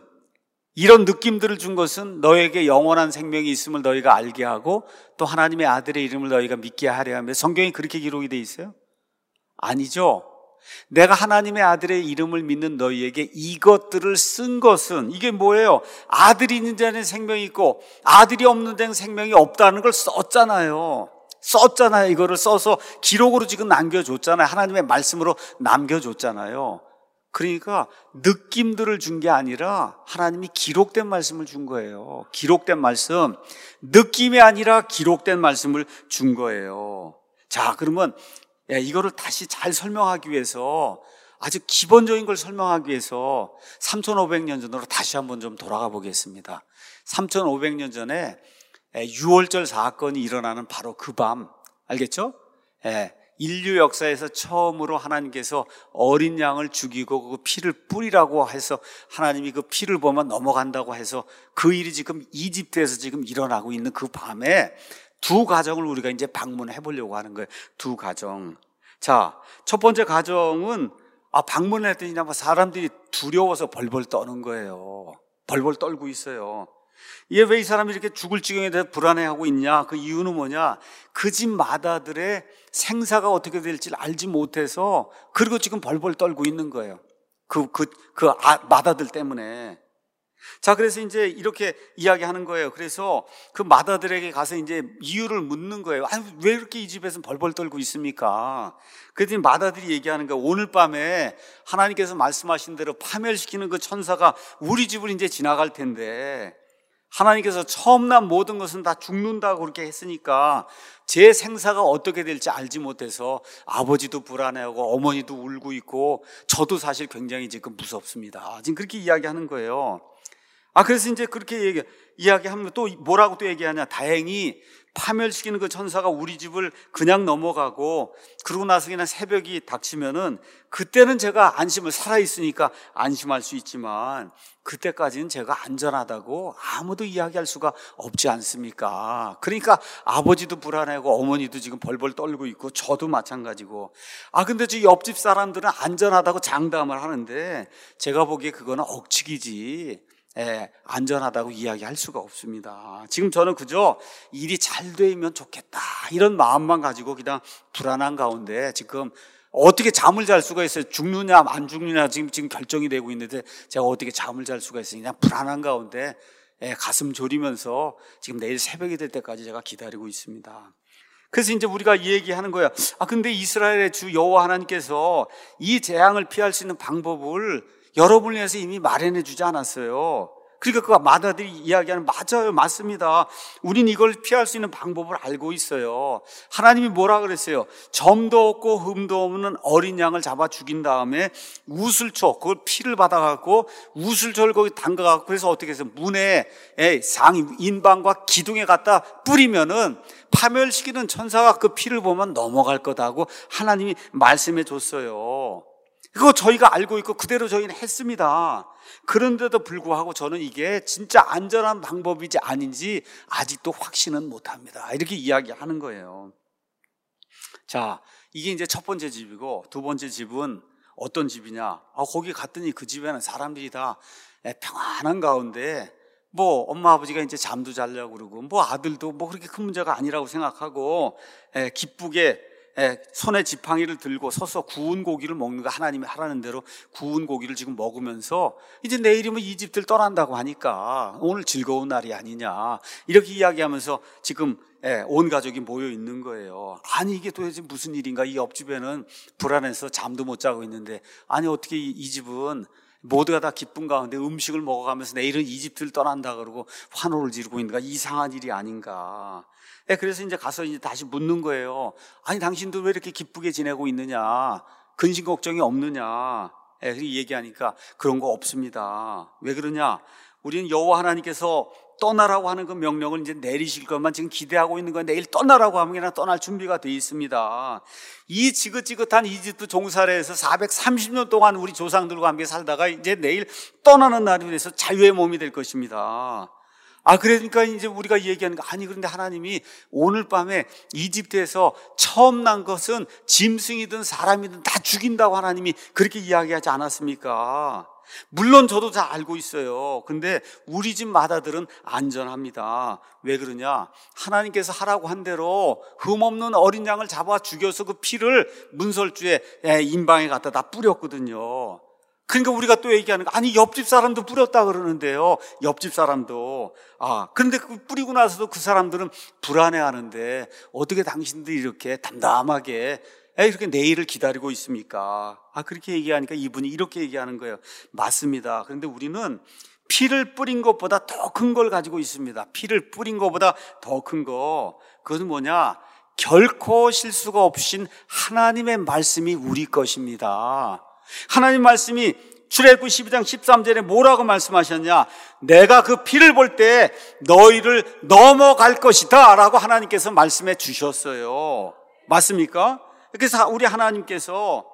너에게 영원한 생명이 있음을 너희가 알게 하고 또 하나님의 아들의 이름을 너희가 믿게 하려 하며. 성경에 그렇게 기록이 돼 있어요? 아니죠. 내가 하나님의 아들의 이름을 믿는 너희에게 이것들을 쓴 것은, 이게 뭐예요? 아들이 있는 자는 생명이 있고 아들이 없는 자는 생명이 없다는 걸 썼잖아요. 이거를 써서 기록으로 지금 남겨줬잖아요. 하나님의 말씀으로 남겨줬잖아요. 그러니까 느낌들을 준 게 아니라 하나님이 기록된 말씀을 준 거예요. 기록된 말씀, 느낌이 아니라 기록된 말씀을 준 거예요. 자, 그러면 이거를 다시 잘 설명하기 위해서, 아주 기본적인 걸 설명하기 위해서 3500년 전으로 다시 한번 좀 돌아가 보겠습니다. 3500년 전에 유월절 사건이 일어나는 바로 그 밤, 알겠죠? 인류 역사에서 처음으로 하나님께서 어린 양을 죽이고 그 피를 뿌리라고 해서 하나님이 그 피를 보면 넘어간다고 해서 그 일이 지금 이집트에서 지금 일어나고 있는 그 밤에 두 가정을 우리가 이제 방문해 보려고 하는 거예요. 두 가정. 자, 첫 번째 가정은 방문을 했더니 사람들이 두려워서 벌벌 떠는 거예요. 벌벌 떨고 있어요. 얘 왜 이 사람이 이렇게 죽을 지경에 대해서 불안해하고 있냐? 그 이유는 뭐냐? 그 집 마다들의 생사가 어떻게 될지 알지 못해서, 그리고 지금 벌벌 떨고 있는 거예요. 마다들 때문에. 자, 그래서 이제 이렇게 이야기하는 거예요. 그래서 그 마다들에게 가서 이제 이유를 묻는 거예요. 왜 이렇게 이 집에서 벌벌 떨고 있습니까? 그랬더니 마다들이 얘기하는 거예요. 오늘 밤에 하나님께서 말씀하신 대로 파멸시키는 그 천사가 우리 집을 이제 지나갈 텐데, 하나님께서 처음 난 모든 것은 다 죽는다고 그렇게 했으니까 제 생사가 어떻게 될지 알지 못해서 아버지도 불안해하고 어머니도 울고 있고 저도 사실 굉장히 지금 무섭습니다. 지금 그렇게 이야기하는 거예요. 그래서 이제 그렇게 이야기하면 또 뭐라고 또 얘기하냐. 다행히 파멸시키는 그 천사가 우리 집을 그냥 넘어가고 그러고 나서 그냥 새벽이 닥치면은 그때는 제가 안심을 살아있으니까 안심할 수 있지만 그때까지는 제가 안전하다고 아무도 이야기할 수가 없지 않습니까? 그러니까 아버지도 불안하고 어머니도 지금 벌벌 떨고 있고 저도 마찬가지고 근데 저 옆집 사람들은 안전하다고 장담을 하는데 제가 보기에 그거는 억측이지 안전하다고 이야기할 수가 없습니다. 지금 저는 그저 일이 잘 되면 좋겠다 이런 마음만 가지고 그냥 불안한 가운데 지금 어떻게 잠을 잘 수가 있어요? 죽느냐 안 죽느냐 지금 결정이 되고 있는데 제가 어떻게 잠을 잘 수가 있어요? 그냥 불안한 가운데 가슴 졸이면서 지금 내일 새벽이 될 때까지 제가 기다리고 있습니다. 그래서 이제 우리가 이 얘기하는 거야. 근데 이스라엘의 주 여호와 하나님께서 이 재앙을 피할 수 있는 방법을 여러분을 위해서 이미 마련해 주지 않았어요. 그러니까 그 마다들이 이야기하는 맞아요. 맞습니다. 우린 이걸 피할 수 있는 방법을 알고 있어요. 하나님이 뭐라 그랬어요? 점도 없고 흠도 없는 어린 양을 잡아 죽인 다음에 우슬초, 그걸 피를 받아갖고 우슬초를 거기 담가갖고 그래서 어떻게 해서 문에 인방과 기둥에 갖다 뿌리면은 파멸시키는 천사가 그 피를 보면 넘어갈 거다고 하나님이 말씀해 줬어요. 그거 저희가 알고 있고 그대로 저희는 했습니다. 그런데도 불구하고 저는 이게 진짜 안전한 방법이지 아닌지 아직도 확신은 못합니다. 이렇게 이야기하는 거예요. 자, 이게 이제 첫 번째 집이고 두 번째 집은 어떤 집이냐? 거기 갔더니 그 집에는 사람들이 다 평안한 가운데 엄마 아버지가 이제 잠도 자려고 그러고 아들도 그렇게 큰 문제가 아니라고 생각하고 기쁘게 손에 지팡이를 들고 서서 구운 고기를 먹는 거 하나님이 하라는 대로 구운 고기를 지금 먹으면서 이제 내일이면 이 집들 떠난다고 하니까 오늘 즐거운 날이 아니냐 이렇게 이야기하면서 지금 온 가족이 모여 있는 거예요. 이게 도대체 무슨 일인가? 이 옆집에는 불안해서 잠도 못 자고 있는데 어떻게 이 집은 모두가 다 기쁜 가운데 음식을 먹어가면서 내일은 이 집들 떠난다 그러고 환호를 지르고 있는가? 이상한 일이 아닌가? 그래서 이제 가서 이제 다시 묻는 거예요. 당신도 왜 이렇게 기쁘게 지내고 있느냐? 근심 걱정이 없느냐? 그렇게 얘기하니까 그런 거 없습니다. 왜 그러냐? 우리는 여호와 하나님께서 떠나라고 하는 그 명령을 이제 내리실 것만 지금 기대하고 있는 거예요. 내일 떠나라고 하면 그냥 떠날 준비가 돼 있습니다. 이 지긋지긋한 이집트 종살이에서 430년 동안 우리 조상들과 함께 살다가 이제 내일 떠나는 날이 돼서 자유의 몸이 될 것입니다. 그러니까 이제 우리가 얘기하는 거 그런데 하나님이 오늘 밤에 이집트에서 처음 난 것은 짐승이든 사람이든 다 죽인다고 하나님이 그렇게 이야기하지 않았습니까? 물론 저도 다 알고 있어요. 근데 우리 집 마다들은 안전합니다. 왜 그러냐? 하나님께서 하라고 한 대로 흠없는 어린 양을 잡아 죽여서 그 피를 문설주에 인방에 갖다 다 뿌렸거든요. 그러니까 우리가 또 얘기하는 거 옆집 사람도 뿌렸다 그러는데요. 옆집 사람도 그런데 그 뿌리고 나서도 그 사람들은 불안해하는데 어떻게 당신들이 이렇게 담담하게 이렇게 내일을 기다리고 있습니까? 그렇게 얘기하니까 이분이 이렇게 얘기하는 거예요. 맞습니다. 그런데 우리는 피를 뿌린 것보다 더 큰 걸 가지고 있습니다. 피를 뿌린 것보다 더 큰 거. 그것은 뭐냐? 결코 실수가 없으신 하나님의 말씀이 우리 것입니다. 하나님 말씀이 출애굽기 12장 13절에 뭐라고 말씀하셨냐? 내가 그 피를 볼 때 너희를 넘어갈 것이다 라고 하나님께서 말씀해 주셨어요. 맞습니까? 그래서 우리 하나님께서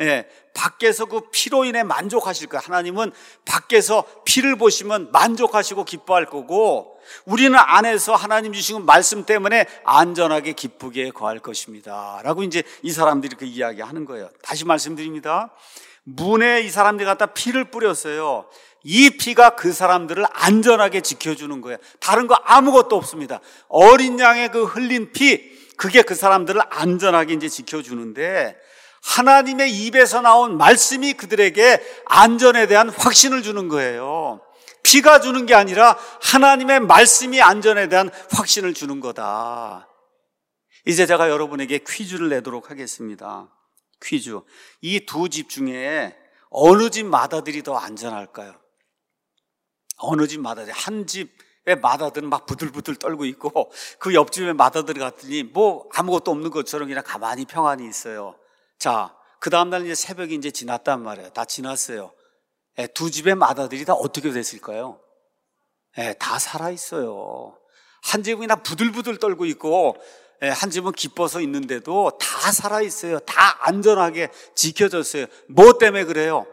밖에서 그 피로 인해 만족하실 거예요. 하나님은 밖에서 피를 보시면 만족하시고 기뻐할 거고 우리는 안에서 하나님 주신 말씀 때문에 안전하게 기쁘게 거할 것입니다 라고 이제 이 사람들이 그 이야기하는 거예요. 다시 말씀드립니다. 문에 이 사람들이 갖다 피를 뿌렸어요. 이 피가 그 사람들을 안전하게 지켜주는 거예요. 다른 거 아무것도 없습니다. 어린 양의 그 흘린 피, 그게 그 사람들을 안전하게 이제 지켜주는데 하나님의 입에서 나온 말씀이 그들에게 안전에 대한 확신을 주는 거예요. 피가 주는 게 아니라 하나님의 말씀이 안전에 대한 확신을 주는 거다. 이제 제가 여러분에게 퀴즈를 내도록 하겠습니다. 퀴즈. 이 두 집 중에 어느 집 마다들이 더 안전할까요? 어느 집 마다들이 한 집 왜 맏아들은 막 부들부들 떨고 있고 그 옆집에 맏아들 갔더니 뭐 아무것도 없는 것처럼 그냥 가만히 평안히 있어요. 자, 그 다음날 이제 새벽이 이제 지났단 말이에요. 다 지났어요. 두 집의 맏아들이 다 어떻게 됐을까요? 다 살아있어요. 한 집은 그냥 부들부들 떨고 있고 한 집은 기뻐서 있는데도 다 살아있어요. 다 안전하게 지켜졌어요. 뭐 때문에 그래요?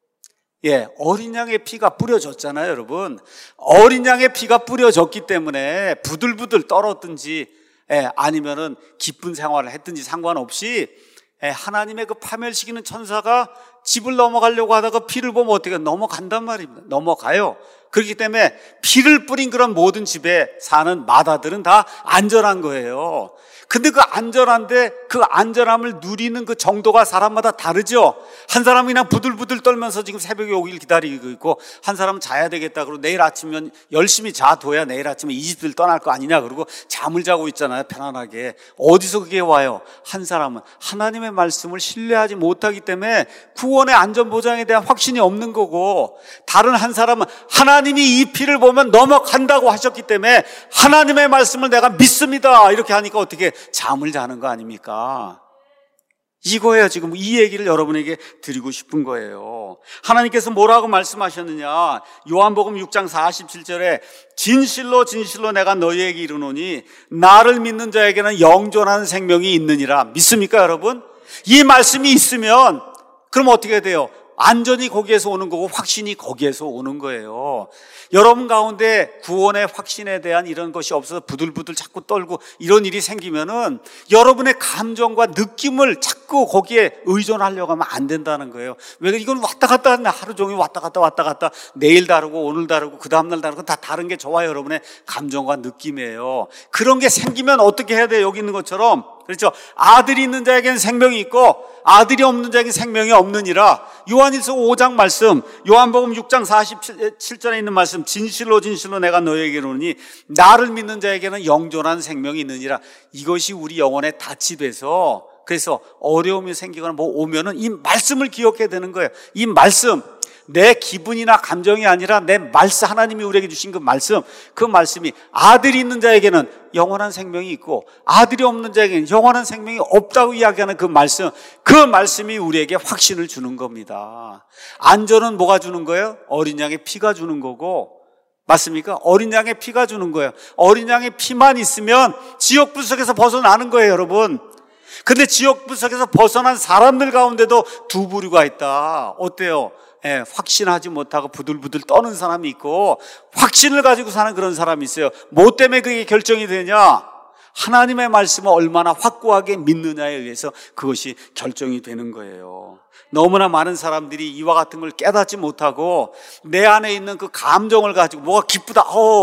어린 양의 피가 뿌려졌잖아요, 여러분. 어린 양의 피가 뿌려졌기 때문에 부들부들 떨었든지 아니면은 기쁜 생활을 했든지 상관없이 하나님의 그 파멸시키는 천사가 집을 넘어가려고 하다가 피를 보면 어떻게 넘어간단 말입니다. 넘어가요. 그렇기 때문에 피를 뿌린 그런 모든 집에 사는 맏아들은 다 안전한 거예요. 근데 그 안전한데 그 안전함을 누리는 그 정도가 사람마다 다르죠. 한 사람이 그냥 부들부들 떨면서 지금 새벽에 오길 기다리고 있고, 한 사람은 자야 되겠다 그러고 내일 아침면 열심히 자둬야 내일 아침에 이 집들 떠날 거 아니냐 그러고 잠을 자고 있잖아요, 편안하게. 어디서 그게 와요? 한 사람은 하나님의 말씀을 신뢰하지 못하기 때문에 구원의 안전보장에 대한 확신이 없는 거고, 다른 한 사람은 하나님이 이 피를 보면 넘어간다고 하셨기 때문에 하나님의 말씀을 내가 믿습니다 이렇게 하니까 어떻게 잠을 자는 거 아닙니까? 이거예요. 지금 이 얘기를 여러분에게 드리고 싶은 거예요. 하나님께서 뭐라고 말씀하셨느냐? 요한복음 6장 47절에 진실로 진실로 내가 너희에게 이르노니 나를 믿는 자에게는 영존하는 생명이 있느니라. 믿습니까, 여러분? 이 말씀이 있으면 그럼 어떻게 돼요? 안전이 거기에서 오는 거고 확신이 거기에서 오는 거예요. 여러분 가운데 구원의 확신에 대한 이런 것이 없어서 부들부들 자꾸 떨고 이런 일이 생기면은 여러분의 감정과 느낌을 자꾸 거기에 의존하려고 하면 안 된다는 거예요. 왜? 이건 왔다 갔다 하는, 하루 종일 왔다 갔다 내일 다르고 오늘 다르고 그 다음날 다르고 다 다른 게 저와 여러분의 감정과 느낌이에요. 그런 게 생기면 어떻게 해야 돼요? 여기 있는 것처럼. 그렇죠. 아들이 있는 자에게는 생명이 있고 아들이 없는 자에게는 생명이 없느니라. 요한일서 5장 말씀, 요한복음 6장 47절에 있는 말씀, 진실로 진실로 내가 너희에게 이르노니 나를 믿는 자에게는 영존한 생명이 있느니라. 이것이 우리 영혼에 닻이 돼서, 그래서 어려움이 생기거나 뭐 오면은 이 말씀을 기억해야 되는 거예요. 이 말씀, 내 기분이나 감정이 아니라 내 말씀, 하나님이 우리에게 주신 그 말씀, 그 말씀이 아들이 있는 자에게는 영원한 생명이 있고 아들이 없는 자에게는 영원한 생명이 없다고 이야기하는 그 말씀, 그 말씀이 우리에게 확신을 주는 겁니다. 안전은 뭐가 주는 거예요? 어린 양의 피가 주는 거고, 맞습니까? 어린 양의 피가 주는 거예요. 어린 양의 피만 있으면 지옥불 속에서 벗어나는 거예요, 여러분. 근데 지옥불 속에서 벗어난 사람들 가운데도 두 부류가 있다. 어때요? 확신하지 못하고 부들부들 떠는 사람이 있고 확신을 가지고 사는 그런 사람이 있어요. 뭐 때문에 그게 결정이 되냐? 하나님의 말씀을 얼마나 확고하게 믿느냐에 의해서 그것이 결정이 되는 거예요. 너무나 많은 사람들이 이와 같은 걸 깨닫지 못하고 내 안에 있는 그 감정을 가지고 뭐가 기쁘다,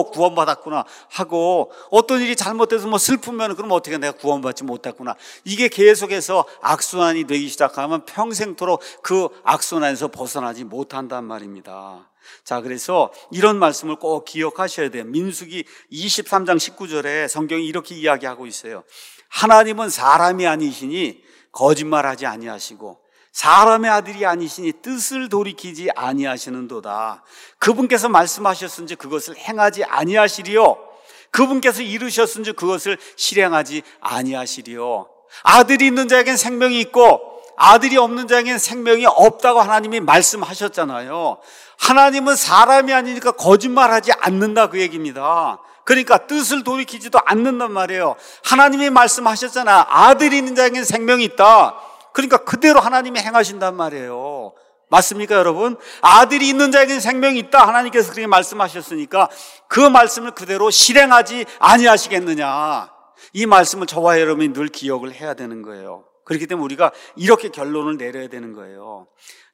구원받았구나 하고, 어떤 일이 잘못돼서 뭐 슬프면 그럼 어떻게 내가 구원받지 못했구나, 이게 계속해서 악순환이 되기 시작하면 평생토록 그 악순환에서 벗어나지 못한단 말입니다. 자, 그래서 이런 말씀을 꼭 기억하셔야 돼요. 민수기 23장 19절에 성경이 이렇게 이야기하고 있어요. 하나님은 사람이 아니시니 거짓말하지 아니하시고 사람의 아들이 아니시니 뜻을 돌이키지 아니하시는도다. 그분께서 말씀하셨은지 그것을 행하지 아니하시리요, 그분께서 이루셨은지 그것을 실행하지 아니하시리요. 아들이 있는 자에겐 생명이 있고 아들이 없는 자에겐 생명이 없다고 하나님이 말씀하셨잖아요. 하나님은 사람이 아니니까 거짓말하지 않는다, 그 얘기입니다. 그러니까 뜻을 돌이키지도 않는단 말이에요. 하나님이 말씀하셨잖아. 아들이 있는 자에겐 생명이 있다. 그러니까 그대로 하나님이 행하신단 말이에요. 맞습니까, 여러분? 아들이 있는 자에게는 생명이 있다, 하나님께서 그렇게 말씀하셨으니까 그 말씀을 그대로 실행하지 아니하시겠느냐. 이 말씀을 저와 여러분이 늘 기억을 해야 되는 거예요. 그렇기 때문에 우리가 이렇게 결론을 내려야 되는 거예요.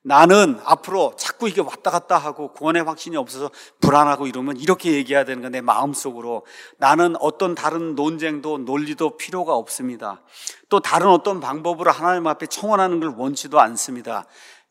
나는 앞으로 자꾸 이게 왔다 갔다 하고 구원의 확신이 없어서 불안하고 이러면 이렇게 얘기해야 되는 건 내 마음속으로, 나는 어떤 다른 논쟁도 논리도 필요가 없습니다. 또 다른 어떤 방법으로 하나님 앞에 청원하는 걸 원치도 않습니다.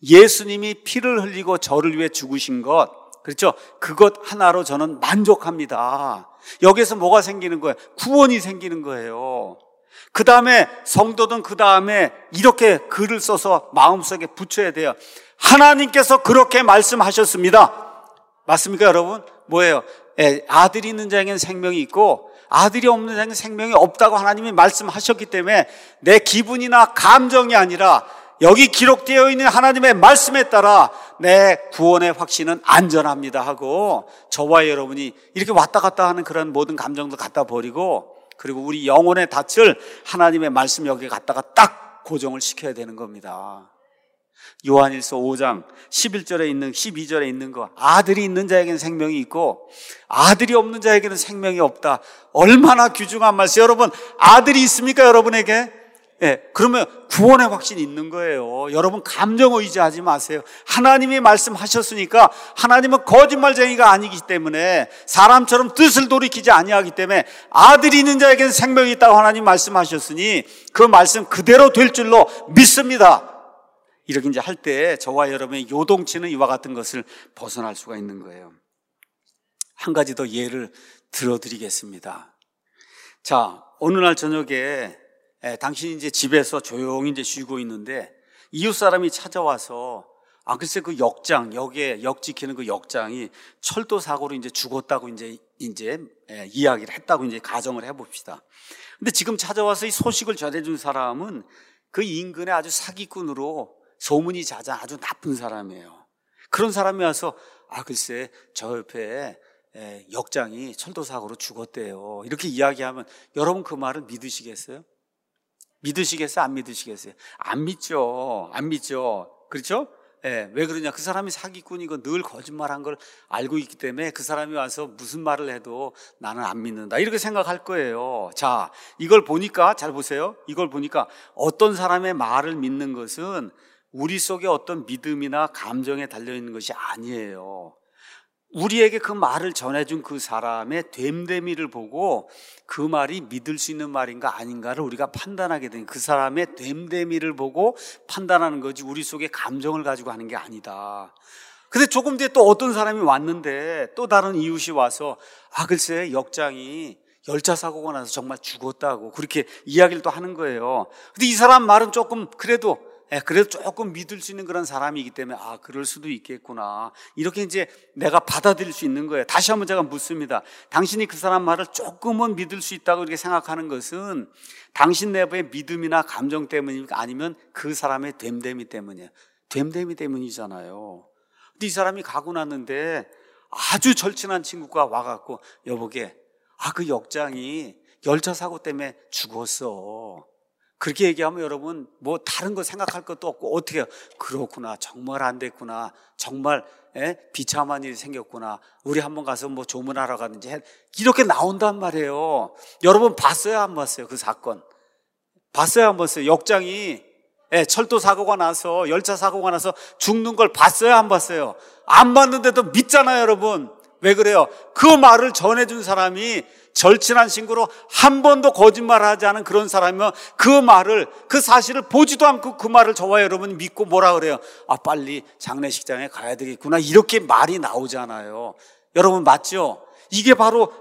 예수님이 피를 흘리고 저를 위해 죽으신 것, 그렇죠? 그것 하나로 저는 만족합니다. 여기서 뭐가 생기는 거예요? 구원이 생기는 거예요. 그 다음에 성도든 그 다음에 이렇게 글을 써서 마음속에 붙여야 돼요. 하나님께서 그렇게 말씀하셨습니다. 맞습니까, 여러분? 뭐예요? 아들이 있는 자에게는 생명이 있고 아들이 없는 자에게는 생명이 없다고 하나님이 말씀하셨기 때문에 내 기분이나 감정이 아니라 여기 기록되어 있는 하나님의 말씀에 따라 내 구원의 확신은 안전합니다 하고 저와 여러분이 이렇게 왔다 갔다 하는 그런 모든 감정도 갖다 버리고 그리고 우리 영혼의 닻을 하나님의 말씀 여기에 갖다가 딱 고정을 시켜야 되는 겁니다. 요한일서 5장 11절에 있는 12절에 있는 거 아들이 있는 자에게는 생명이 있고 아들이 없는 자에게는 생명이 없다. 얼마나 귀중한 말씀. 여러분 아들이 있습니까 여러분에게? 그러면 구원의 확신이 있는 거예요. 여러분 감정 의지하지 마세요. 하나님이 말씀하셨으니까 하나님은 거짓말쟁이가 아니기 때문에 사람처럼 뜻을 돌이키지 아니하기 때문에 아들이 있는 자에게는 생명이 있다고 하나님 말씀하셨으니 그 말씀 그대로 될 줄로 믿습니다. 이렇게 이제 할 때 저와 여러분의 요동치는 이와 같은 것을 벗어날 수가 있는 거예요. 한 가지 더 예를 들어드리겠습니다. 자, 어느 날 저녁에 당신이 이제 집에서 조용히 이제 쉬고 있는데 이웃 사람이 찾아와서 글쎄 그 역에 역 지키는 그 역장이 철도 사고로 이제 죽었다고 이제 이야기를 했다고 이제 가정을 해봅시다. 근데 지금 찾아와서 이 소식을 전해준 사람은 그 인근의 아주 사기꾼으로 소문이 자자 아주 나쁜 사람이에요. 그런 사람이 와서 글쎄 저 옆에 역장이 철도 사고로 죽었대요. 이렇게 이야기하면 여러분 그 말을 믿으시겠어요? 믿으시겠어요? 안 믿으시겠어요? 안 믿죠. 안 믿죠. 그렇죠? 왜 그러냐? 그 사람이 사기꾼이고 늘 거짓말한 걸 알고 있기 때문에 그 사람이 와서 무슨 말을 해도 나는 안 믿는다. 이렇게 생각할 거예요. 자, 이걸 보니까 잘 보세요. 이걸 보니까 어떤 사람의 말을 믿는 것은 우리 속에 어떤 믿음이나 감정에 달려있는 것이 아니에요. 우리에게 그 말을 전해준 그 사람의 됨됨이를 보고 그 말이 믿을 수 있는 말인가 아닌가를 우리가 판단하게 되는 그 사람의 됨됨이를 보고 판단하는 거지 우리 속에 감정을 가지고 하는 게 아니다. 근데 조금 뒤에 또 어떤 사람이 왔는데 또 다른 이웃이 와서 글쎄 역장이 열차 사고가 나서 정말 죽었다고 그렇게 이야기를 또 하는 거예요. 근데 이 사람 말은 조금 그래도 조금 믿을 수 있는 그런 사람이기 때문에 그럴 수도 있겠구나 이렇게 이제 내가 받아들일 수 있는 거예요. 다시 한번 제가 묻습니다. 당신이 그 사람 말을 조금은 믿을 수 있다고 이렇게 생각하는 것은 당신 내부의 믿음이나 감정 때문입니까? 아니면 그 사람의 됨됨이 때문이에요? 됨됨이 때문이잖아요. 근데 이 사람이 가고 났는데 아주 절친한 친구가 와갖고 여보게 그 역장이 열차 사고 때문에 죽었어. 그렇게 얘기하면 여러분 뭐 다른 거 생각할 것도 없고 어떻게 해요? 그렇구나 정말 안 됐구나 정말 비참한 일이 생겼구나 우리 한번 가서 뭐 조문하러 가든지 이렇게 나온단 말이에요. 여러분 봤어요 안 봤어요? 그 사건 봤어요 안 봤어요? 역장이 철도 사고가 나서 열차 사고가 나서 죽는 걸 봤어요 안 봤어요? 안 봤는데도 믿잖아요 여러분. 왜 그래요? 그 말을 전해준 사람이 절친한 친구로 한 번도 거짓말하지 않은 그런 사람이면 그 사실을 보지도 않고 그 말을 저와 여러분이 믿고 뭐라 그래요? 빨리 장례식장에 가야 되겠구나 이렇게 말이 나오잖아요. 여러분 맞죠? 이게 바로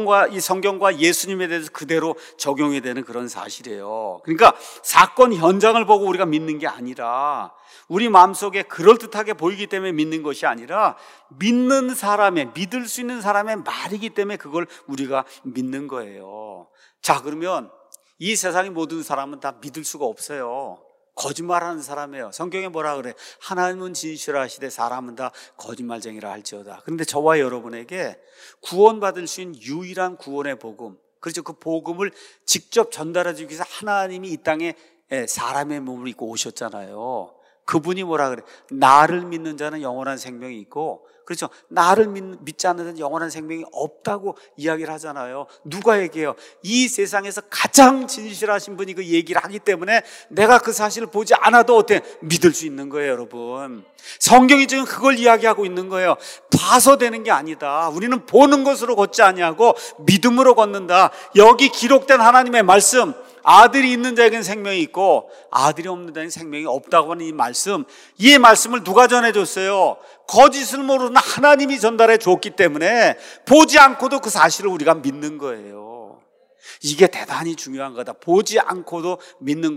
성경과 예수님에 대해서 그대로 적용이 되는 그런 사실이에요. 그러니까 사건 현장을 보고 우리가 믿는 게 아니라 우리 마음속에 그럴듯하게 보이기 때문에 믿는 것이 아니라 믿는 사람의, 믿을 수 있는 사람의 말이기 때문에 그걸 우리가 믿는 거예요. 자, 그러면 이 세상의 모든 사람은 다 믿을 수가 없어요. 거짓말하는 사람이에요. 성경에 뭐라 그래? 하나님은 진실하시되 사람은 다 거짓말쟁이라 할지어다. 그런데 저와 여러분에게 구원받을 수 있는 유일한 구원의 복음, 그렇죠? 그 복음을 직접 전달해 주기 위해서 하나님이 이 땅에 사람의 몸을 입고 오셨잖아요. 그분이 뭐라 그래? 나를 믿는 자는 영원한 생명이 있고, 그렇죠? 나를 믿지 않는 자는 영원한 생명이 없다고 이야기를 하잖아요. 누가 얘기해요? 이 세상에서 가장 진실하신 분이 그 얘기를 하기 때문에 내가 그 사실을 보지 않아도 어때? 믿을 수 있는 거예요, 여러분. 성경이 지금 그걸 이야기하고 있는 거예요. 봐서 되는 게 아니다. 우리는 보는 것으로 걷지 아니하고 믿음으로 걷는다. 여기 기록된 하나님의 말씀, 아들이 있는 자에게는 생명이 있고 아들이 없는 자에게는 생명이 없다고 하는 이 말씀을 누가 전해줬어요? 거짓을 모르는 하나님이 전달해 줬기 때문에 보지 않고도 그 사실을 우리가 믿는 거예요. 이게 대단히 중요한 거다. 보지 않고도 믿는 거예요.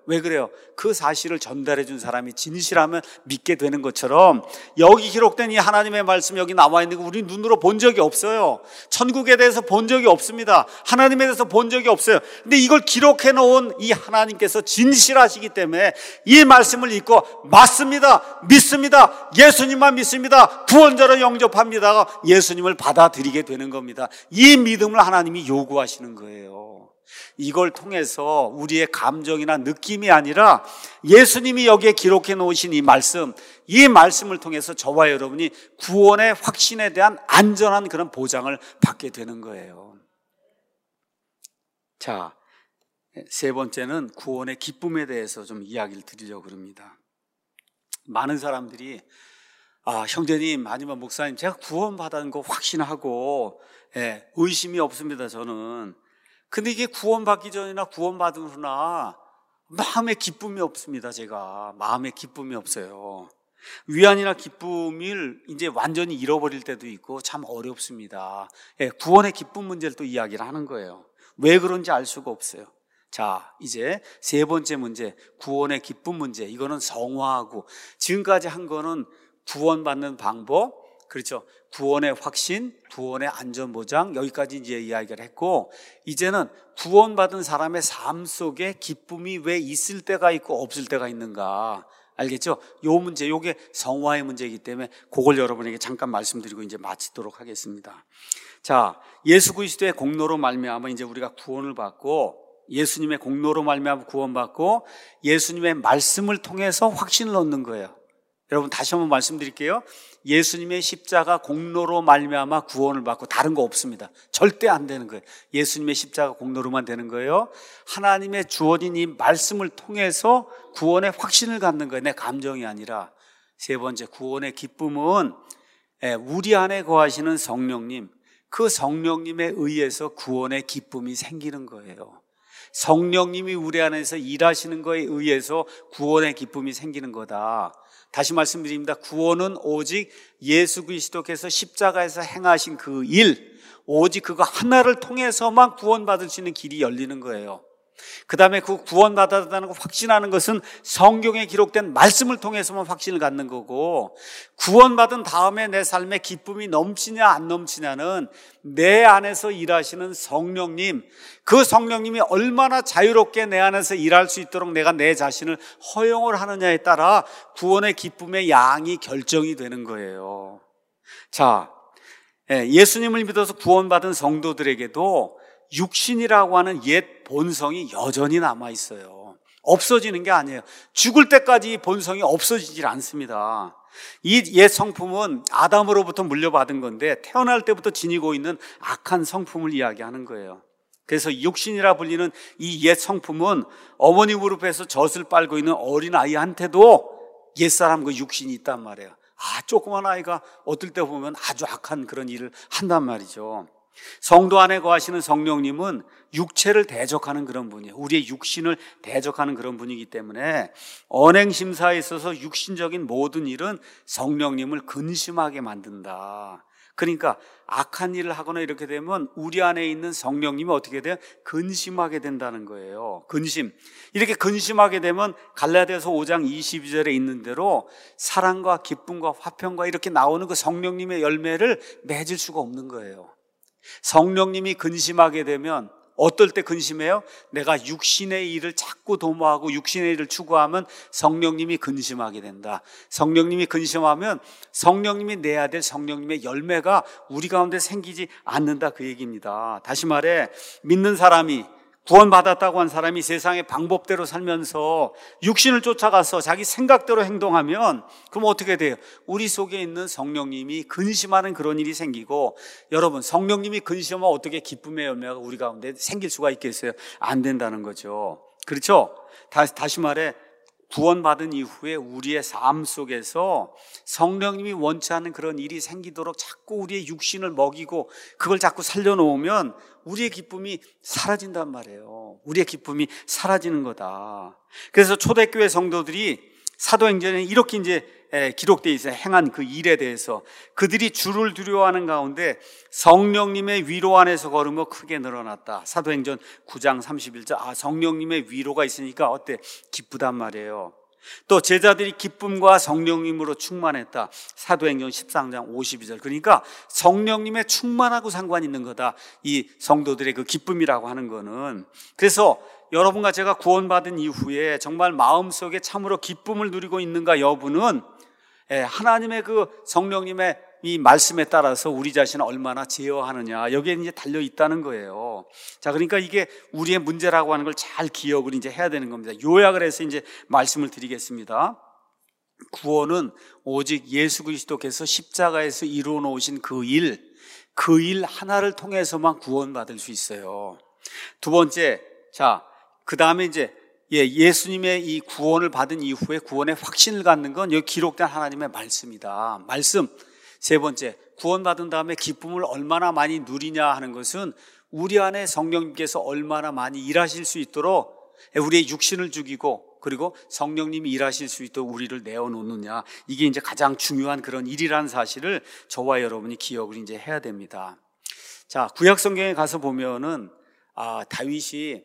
왜 그래요? 그 사실을 전달해 준 사람이 진실하면 믿게 되는 것처럼 여기 기록된 이 하나님의 말씀 여기 나와 있는 거 우리 눈으로 본 적이 없어요. 천국에 대해서 본 적이 없습니다. 하나님에 대해서 본 적이 없어요. 근데 이걸 기록해 놓은 이 하나님께서 진실하시기 때문에 이 말씀을 읽고 맞습니다, 믿습니다, 예수님만 믿습니다, 구원자로 영접합니다, 예수님을 받아들이게 되는 겁니다. 이 믿음을 하나님이 요구하시는 거예요. 이걸 통해서 우리의 감정이나 느낌이 아니라 예수님이 여기에 기록해 놓으신 이 말씀을 통해서 저와 여러분이 구원의 확신에 대한 안전한 그런 보장을 받게 되는 거예요. 자, 세 번째는 구원의 기쁨에 대해서 좀 이야기를 드리려고 합니다. 많은 사람들이 형제님 아니면 목사님 제가 구원받은 거 확신하고 의심이 없습니다. 저는. 근데 이게 구원받기 전이나 구원받은 후나 마음의 기쁨이 없습니다. 제가 마음의 기쁨이 없어요. 위안이나 기쁨을 이제 완전히 잃어버릴 때도 있고 참 어렵습니다. 구원의 기쁨 문제를 또 이야기를 하는 거예요. 왜 그런지 알 수가 없어요. 자, 이제 세 번째 문제, 구원의 기쁨 문제. 이거는 성화하고 지금까지 한 거는 구원받는 방법, 그렇죠. 구원의 확신, 구원의 안전보장, 여기까지 이제 이야기를 했고, 이제는 구원받은 사람의 삶 속에 기쁨이 왜 있을 때가 있고 없을 때가 있는가. 알겠죠? 요 문제, 요게 성화의 문제이기 때문에 그걸 여러분에게 잠깐 말씀드리고 이제 마치도록 하겠습니다. 자, 예수 그리스도의 공로로 말미암아 이제 우리가 구원을 받고, 예수님의 공로로 말미암아 구원받고, 예수님의 말씀을 통해서 확신을 얻는 거예요. 여러분 다시 한번 말씀드릴게요. 예수님의 십자가 공로로 말미암아 구원을 받고 다른 거 없습니다. 절대 안 되는 거예요. 예수님의 십자가 공로로만 되는 거예요. 하나님의 주어진 이 말씀을 통해서 구원의 확신을 갖는 거예요. 내 감정이 아니라. 세 번째, 구원의 기쁨은 우리 안에 거하시는 성령님, 그 성령님에 의해서 구원의 기쁨이 생기는 거예요. 성령님이 우리 안에서 일하시는 거에 의해서 구원의 기쁨이 생기는 거다. 다시 말씀드립니다. 구원은 오직 예수 그리스도께서 십자가에서 행하신 그 일, 오직 그거 하나를 통해서만 구원받을 수 있는 길이 열리는 거예요. 그 다음에 그 구원받았다는 걸 확신하는 것은 성경에 기록된 말씀을 통해서만 확신을 갖는 거고, 구원받은 다음에 내 삶에 기쁨이 넘치냐 안 넘치냐는 내 안에서 일하시는 성령님, 그 성령님이 얼마나 자유롭게 내 안에서 일할 수 있도록 내가 내 자신을 허용을 하느냐에 따라 구원의 기쁨의 양이 결정이 되는 거예요. 자, 예수님을 믿어서 구원받은 성도들에게도 육신이라고 하는 옛 본성이 여전히 남아있어요. 없어지는 게 아니에요. 죽을 때까지 이 본성이 없어지질 않습니다. 이 옛 성품은 아담으로부터 물려받은 건데 태어날 때부터 지니고 있는 악한 성품을 이야기하는 거예요. 그래서 육신이라 불리는 이 옛 성품은 어머니 무릎에서 젖을 빨고 있는 어린아이한테도 옛사람 그 육신이 있단 말이에요. 조그만 아이가 어떨 때 보면 아주 악한 그런 일을 한단 말이죠. 성도 안에 거하시는 성령님은 육체를 대적하는 그런 분이에요. 우리의 육신을 대적하는 그런 분이기 때문에 언행심사에 있어서 육신적인 모든 일은 성령님을 근심하게 만든다. 그러니까 악한 일을 하거나 이렇게 되면 우리 안에 있는 성령님이 어떻게 돼요? 근심하게 된다는 거예요. 근심. 이렇게 근심하게 되면 갈라디아서 5장 22절에 있는 대로 사랑과 기쁨과 화평과 이렇게 나오는 그 성령님의 열매를 맺을 수가 없는 거예요. 성령님이 근심하게 되면 어떨 때 근심해요? 내가 육신의 일을 자꾸 도모하고 육신의 일을 추구하면 성령님이 근심하게 된다. 성령님이 근심하면 성령님이 내야 될 성령님의 열매가 우리 가운데 생기지 않는다, 그 얘기입니다. 다시 말해, 믿는 사람이, 구원받았다고 한 사람이 세상의 방법대로 살면서 육신을 쫓아가서 자기 생각대로 행동하면 그럼 어떻게 돼요? 우리 속에 있는 성령님이 근심하는 그런 일이 생기고, 여러분 성령님이 근심하면 어떻게 기쁨의 열매가 우리 가운데 생길 수가 있겠어요? 안 된다는 거죠. 그렇죠? 다시 말해, 구원받은 이후에 우리의 삶 속에서 성령님이 원치 않는 그런 일이 생기도록 자꾸 우리의 육신을 먹이고 그걸 자꾸 살려놓으면 우리의 기쁨이 사라진단 말이에요. 우리의 기쁨이 사라지는 거다. 그래서 초대교회 성도들이 사도행전에 이렇게 이제 기록되어 있어요. 행한 그 일에 대해서. 그들이 주를 두려워하는 가운데 성령님의 위로 안에서 걸으며 크게 늘어났다. 사도행전 9장 31절. 성령님의 위로가 있으니까 어때? 기쁘단 말이에요. 또 제자들이 기쁨과 성령님으로 충만했다. 사도행전 13장 52절. 그러니까 성령님의 충만하고 상관이 있는 거다, 이 성도들의 그 기쁨이라고 하는 거는. 그래서 여러분과 제가 구원받은 이후에 정말 마음속에 참으로 기쁨을 누리고 있는가 여부는 하나님의 그 성령님의 이 말씀에 따라서 우리 자신을 얼마나 제어하느냐, 여기에 이제 달려 있다는 거예요. 자, 그러니까 이게 우리의 문제라고 하는 걸 잘 기억을 이제 해야 되는 겁니다. 요약을 해서 이제 말씀을 드리겠습니다. 구원은 오직 예수 그리스도께서 십자가에서 이루어 놓으신 그 일 하나를 통해서만 구원받을 수 있어요. 두 번째, 자, 그 다음에 이제 예수님의 이 구원을 받은 이후에 구원의 확신을 갖는 건 여기 기록된 하나님의 말씀이다. 말씀. 세 번째, 구원받은 다음에 기쁨을 얼마나 많이 누리냐 하는 것은 우리 안에 성령님께서 얼마나 많이 일하실 수 있도록 우리의 육신을 죽이고, 그리고 성령님이 일하실 수 있도록 우리를 내어놓느냐, 이게 이제 가장 중요한 그런 일이라는 사실을 저와 여러분이 기억을 이제 해야 됩니다. 자, 구약 성경에 가서 보면은 다윗이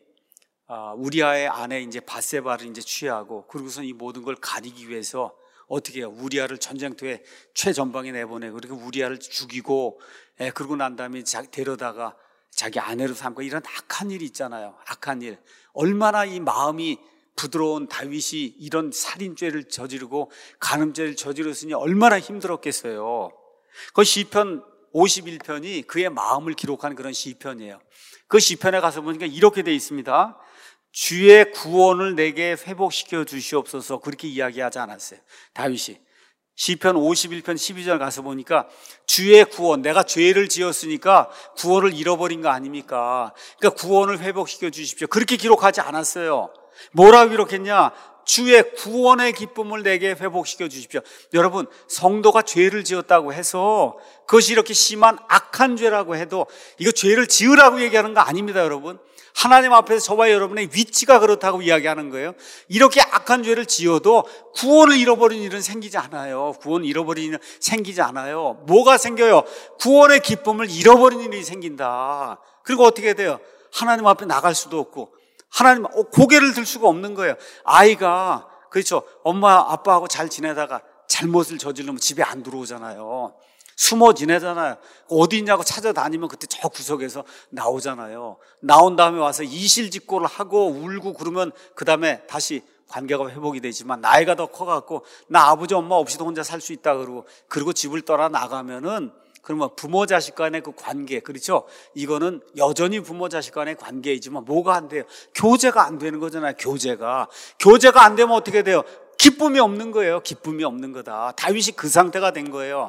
우리아의 아내 이제 밧세바를 이제 취하고, 그러고서 이 모든 걸 가리기 위해서 어떻게 해요? 우리아를 전쟁터에 최전방에 내보내고, 그리고 우리아를 죽이고, 그러고 난 다음에 데려다가 자기 아내로 삼고, 이런 악한 일이 있잖아요. 악한 일. 얼마나 이 마음이 부드러운 다윗이 이런 살인죄를 저지르고 간음죄를 저지르으니 얼마나 힘들었겠어요. 그 시편 51편이 그의 마음을 기록한 그런 시편이에요. 그 시편에 가서 보니까 이렇게 돼 있습니다. 주의 구원을 내게 회복시켜 주시옵소서, 그렇게 이야기하지 않았어요, 다윗이. 시편 51편 12절 가서 보니까 주의 구원, 내가 죄를 지었으니까 구원을 잃어버린 거 아닙니까? 그러니까 구원을 회복시켜 주십시오, 그렇게 기록하지 않았어요. 뭐라고 기록했냐? 주의 구원의 기쁨을 내게 회복시켜 주십시오. 여러분, 성도가 죄를 지었다고 해서 그것이 이렇게 심한 악한 죄라고 해도 이거 죄를 지으라고 얘기하는 거 아닙니다, 여러분. 하나님 앞에서 저와 여러분의 위치가 그렇다고 이야기하는 거예요. 이렇게 악한 죄를 지어도 구원을 잃어버리는 일은 생기지 않아요. 구원을 잃어버리는 일은 생기지 않아요. 뭐가 생겨요? 구원의 기쁨을 잃어버리는 일이 생긴다. 그리고 어떻게 돼요? 하나님 앞에 나갈 수도 없고, 하나님 고개를 들 수가 없는 거예요. 아이가, 그렇죠, 엄마 아빠하고 잘 지내다가 잘못을 저지르면 집에 안 들어오잖아요. 숨어 지내잖아요. 어디 있냐고 찾아다니면 그때 저 구석에서 나오잖아요. 나온 다음에 와서 이실직고를 하고 울고 그러면 그 다음에 다시 관계가 회복이 되지만, 나이가 더 커갖고 나 아버지 엄마 없이도 혼자 살 수 있다 그러고 집을 떠나 나가면은, 그러면 부모 자식 간의 그 관계, 그렇죠? 이거는 여전히 부모 자식 간의 관계이지만 뭐가 안 돼요? 교제가 안 되는 거잖아요. 교제가 안 되면 어떻게 돼요? 기쁨이 없는 거예요. 기쁨이 없는 거다. 다윗이 그 상태가 된 거예요.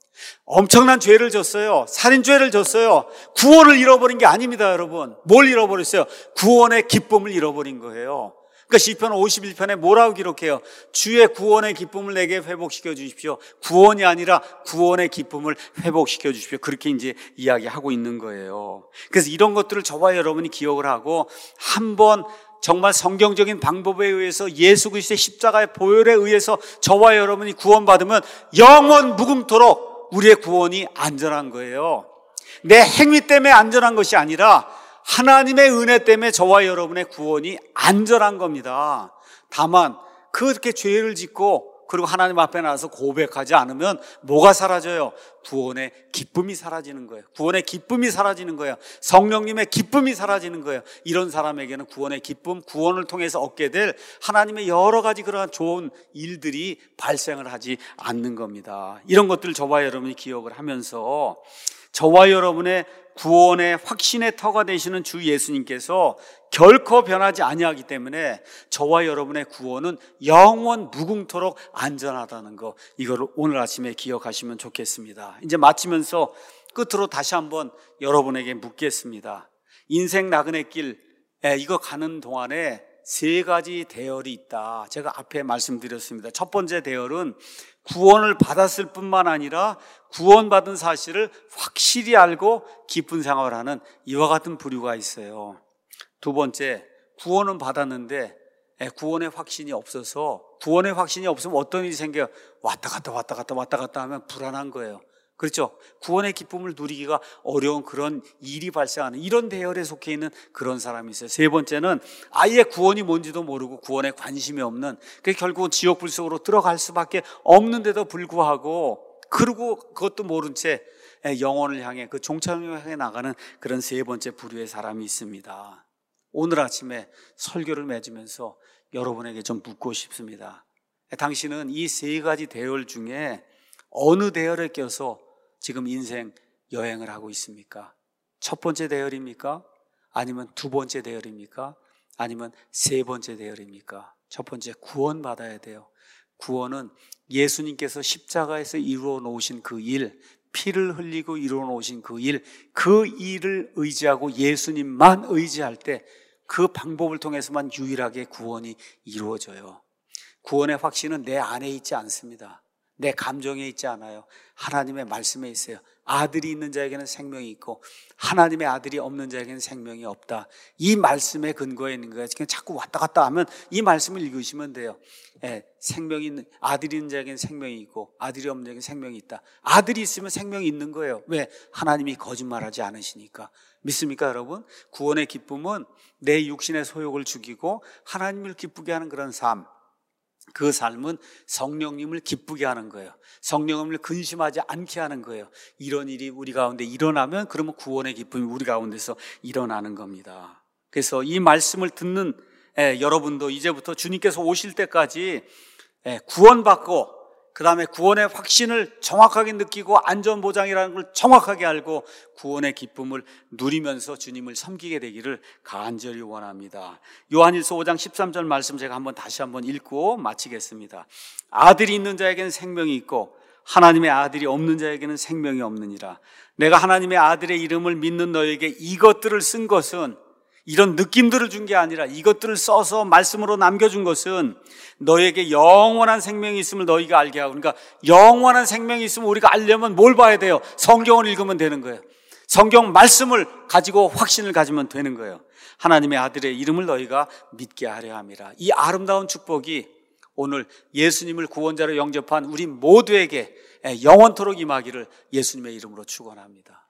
엄청난 죄를 졌어요. 살인죄를 졌어요. 구원을 잃어버린 게 아닙니다, 여러분. 뭘 잃어버렸어요? 구원의 기쁨을 잃어버린 거예요. 그러니까 시편 51편에 뭐라고 기록해요? 주의 구원의 기쁨을 내게 회복시켜 주십시오. 구원이 아니라 구원의 기쁨을 회복시켜 주십시오. 그렇게 이제 이야기하고 있는 거예요. 그래서 이런 것들을 저와 여러분이 기억을 하고, 한번 정말 성경적인 방법에 의해서 예수 그리스도의 십자가의 보혈에 의해서 저와 여러분이 구원받으면 영원 무궁토록 우리의 구원이 안전한 거예요. 내 행위 때문에 안전한 것이 아니라 하나님의 은혜 때문에 저와 여러분의 구원이 안전한 겁니다. 다만 그렇게 죄를 짓고 그리고 하나님 앞에 나와서 고백하지 않으면 뭐가 사라져요? 구원의 기쁨이 사라지는 거예요. 구원의 기쁨이 사라지는 거예요. 성령님의 기쁨이 사라지는 거예요. 이런 사람에게는 구원의 기쁨, 구원을 통해서 얻게 될 하나님의 여러 가지 그러한 좋은 일들이 발생을 하지 않는 겁니다. 이런 것들을 저와 여러분이 기억을 하면서 저와 여러분의 구원의 확신의 터가 되시는 주 예수님께서 결코 변하지 아니하기 때문에 저와 여러분의 구원은 영원 무궁토록 안전하다는 거, 이거를 오늘 아침에 기억하시면 좋겠습니다. 이제 마치면서 끝으로 다시 한번 여러분에게 묻겠습니다. 인생 나그네 길, 이거 가는 동안에 세 가지 대열이 있다. 제가 앞에 말씀드렸습니다. 첫 번째 대열은 구원을 받았을 뿐만 아니라 구원받은 사실을 확실히 알고 기쁜 생활을 하는 이와 같은 부류가 있어요. 두 번째, 구원은 받았는데 구원의 확신이 없어서, 구원의 확신이 없으면 어떤 일이 생겨요? 왔다 갔다 하면 불안한 거예요. 그렇죠? 구원의 기쁨을 누리기가 어려운 그런 일이 발생하는 이런 대열에 속해 있는 그런 사람이 있어요. 세 번째는 아예 구원이 뭔지도 모르고 구원에 관심이 없는, 결국은 지옥 불 속으로 들어갈 수밖에 없는데도 불구하고, 그리고 그것도 모른 채 영혼을 향해, 그 종착역을 향해 나가는 그런 세 번째 부류의 사람이 있습니다. 오늘 아침에 설교를 맺으면서 여러분에게 좀 묻고 싶습니다. 당신은 이 세 가지 대열 중에 어느 대열에 껴서 지금 인생 여행을 하고 있습니까? 첫 번째 대열입니까? 아니면 두 번째 대열입니까? 아니면 세 번째 대열입니까? 첫 번째, 구원받아야 돼요. 구원은 예수님께서 십자가에서 이루어 놓으신 그 일, 피를 흘리고 이루어 놓으신 그 일을 의지하고 예수님만 의지할 때 그 방법을 통해서만 유일하게 구원이 이루어져요. 구원의 확신은 내 안에 있지 않습니다. 내 감정에 있지 않아요. 하나님의 말씀에 있어요. 아들이 있는 자에게는 생명이 있고 하나님의 아들이 없는 자에게는 생명이 없다. 이 말씀에 근거해 있는 거예요. 그냥 자꾸 왔다 갔다 하면 이 말씀을 읽으시면 돼요. 생명이 있는, 아들이 있는 자에게는 생명이 있고 아들이 없는 자에게는 생명이 있다. 아들이 있으면 생명이 있는 거예요. 왜? 하나님이 거짓말하지 않으시니까. 믿습니까, 여러분? 구원의 기쁨은 내 육신의 소욕을 죽이고 하나님을 기쁘게 하는 그런 삶, 그 삶은 성령님을 기쁘게 하는 거예요. 성령님을 근심하지 않게 하는 거예요. 이런 일이 우리 가운데 일어나면 그러면 구원의 기쁨이 우리 가운데서 일어나는 겁니다. 그래서 이 말씀을 듣는 여러분도 이제부터 주님께서 오실 때까지 구원받고 그 다음에 구원의 확신을 정확하게 느끼고 안전보장이라는 걸 정확하게 알고 구원의 기쁨을 누리면서 주님을 섬기게 되기를 간절히 원합니다. 요한일서 5장 13절 말씀 제가 다시 한번 읽고 마치겠습니다. 아들이 있는 자에게는 생명이 있고 하나님의 아들이 없는 자에게는 생명이 없느니라. 내가 하나님의 아들의 이름을 믿는 너에게 이것들을 쓴 것은, 이런 느낌들을 준 게 아니라 이것들을 써서 말씀으로 남겨준 것은 너에게 영원한 생명이 있음을 너희가 알게 하고, 그러니까 영원한 생명이 있으면 우리가 알려면 뭘 봐야 돼요? 성경을 읽으면 되는 거예요. 성경 말씀을 가지고 확신을 가지면 되는 거예요. 하나님의 아들의 이름을 너희가 믿게 하려 함이라. 이 아름다운 축복이 오늘 예수님을 구원자로 영접한 우리 모두에게 영원토록 임하기를 예수님의 이름으로 축원합니다.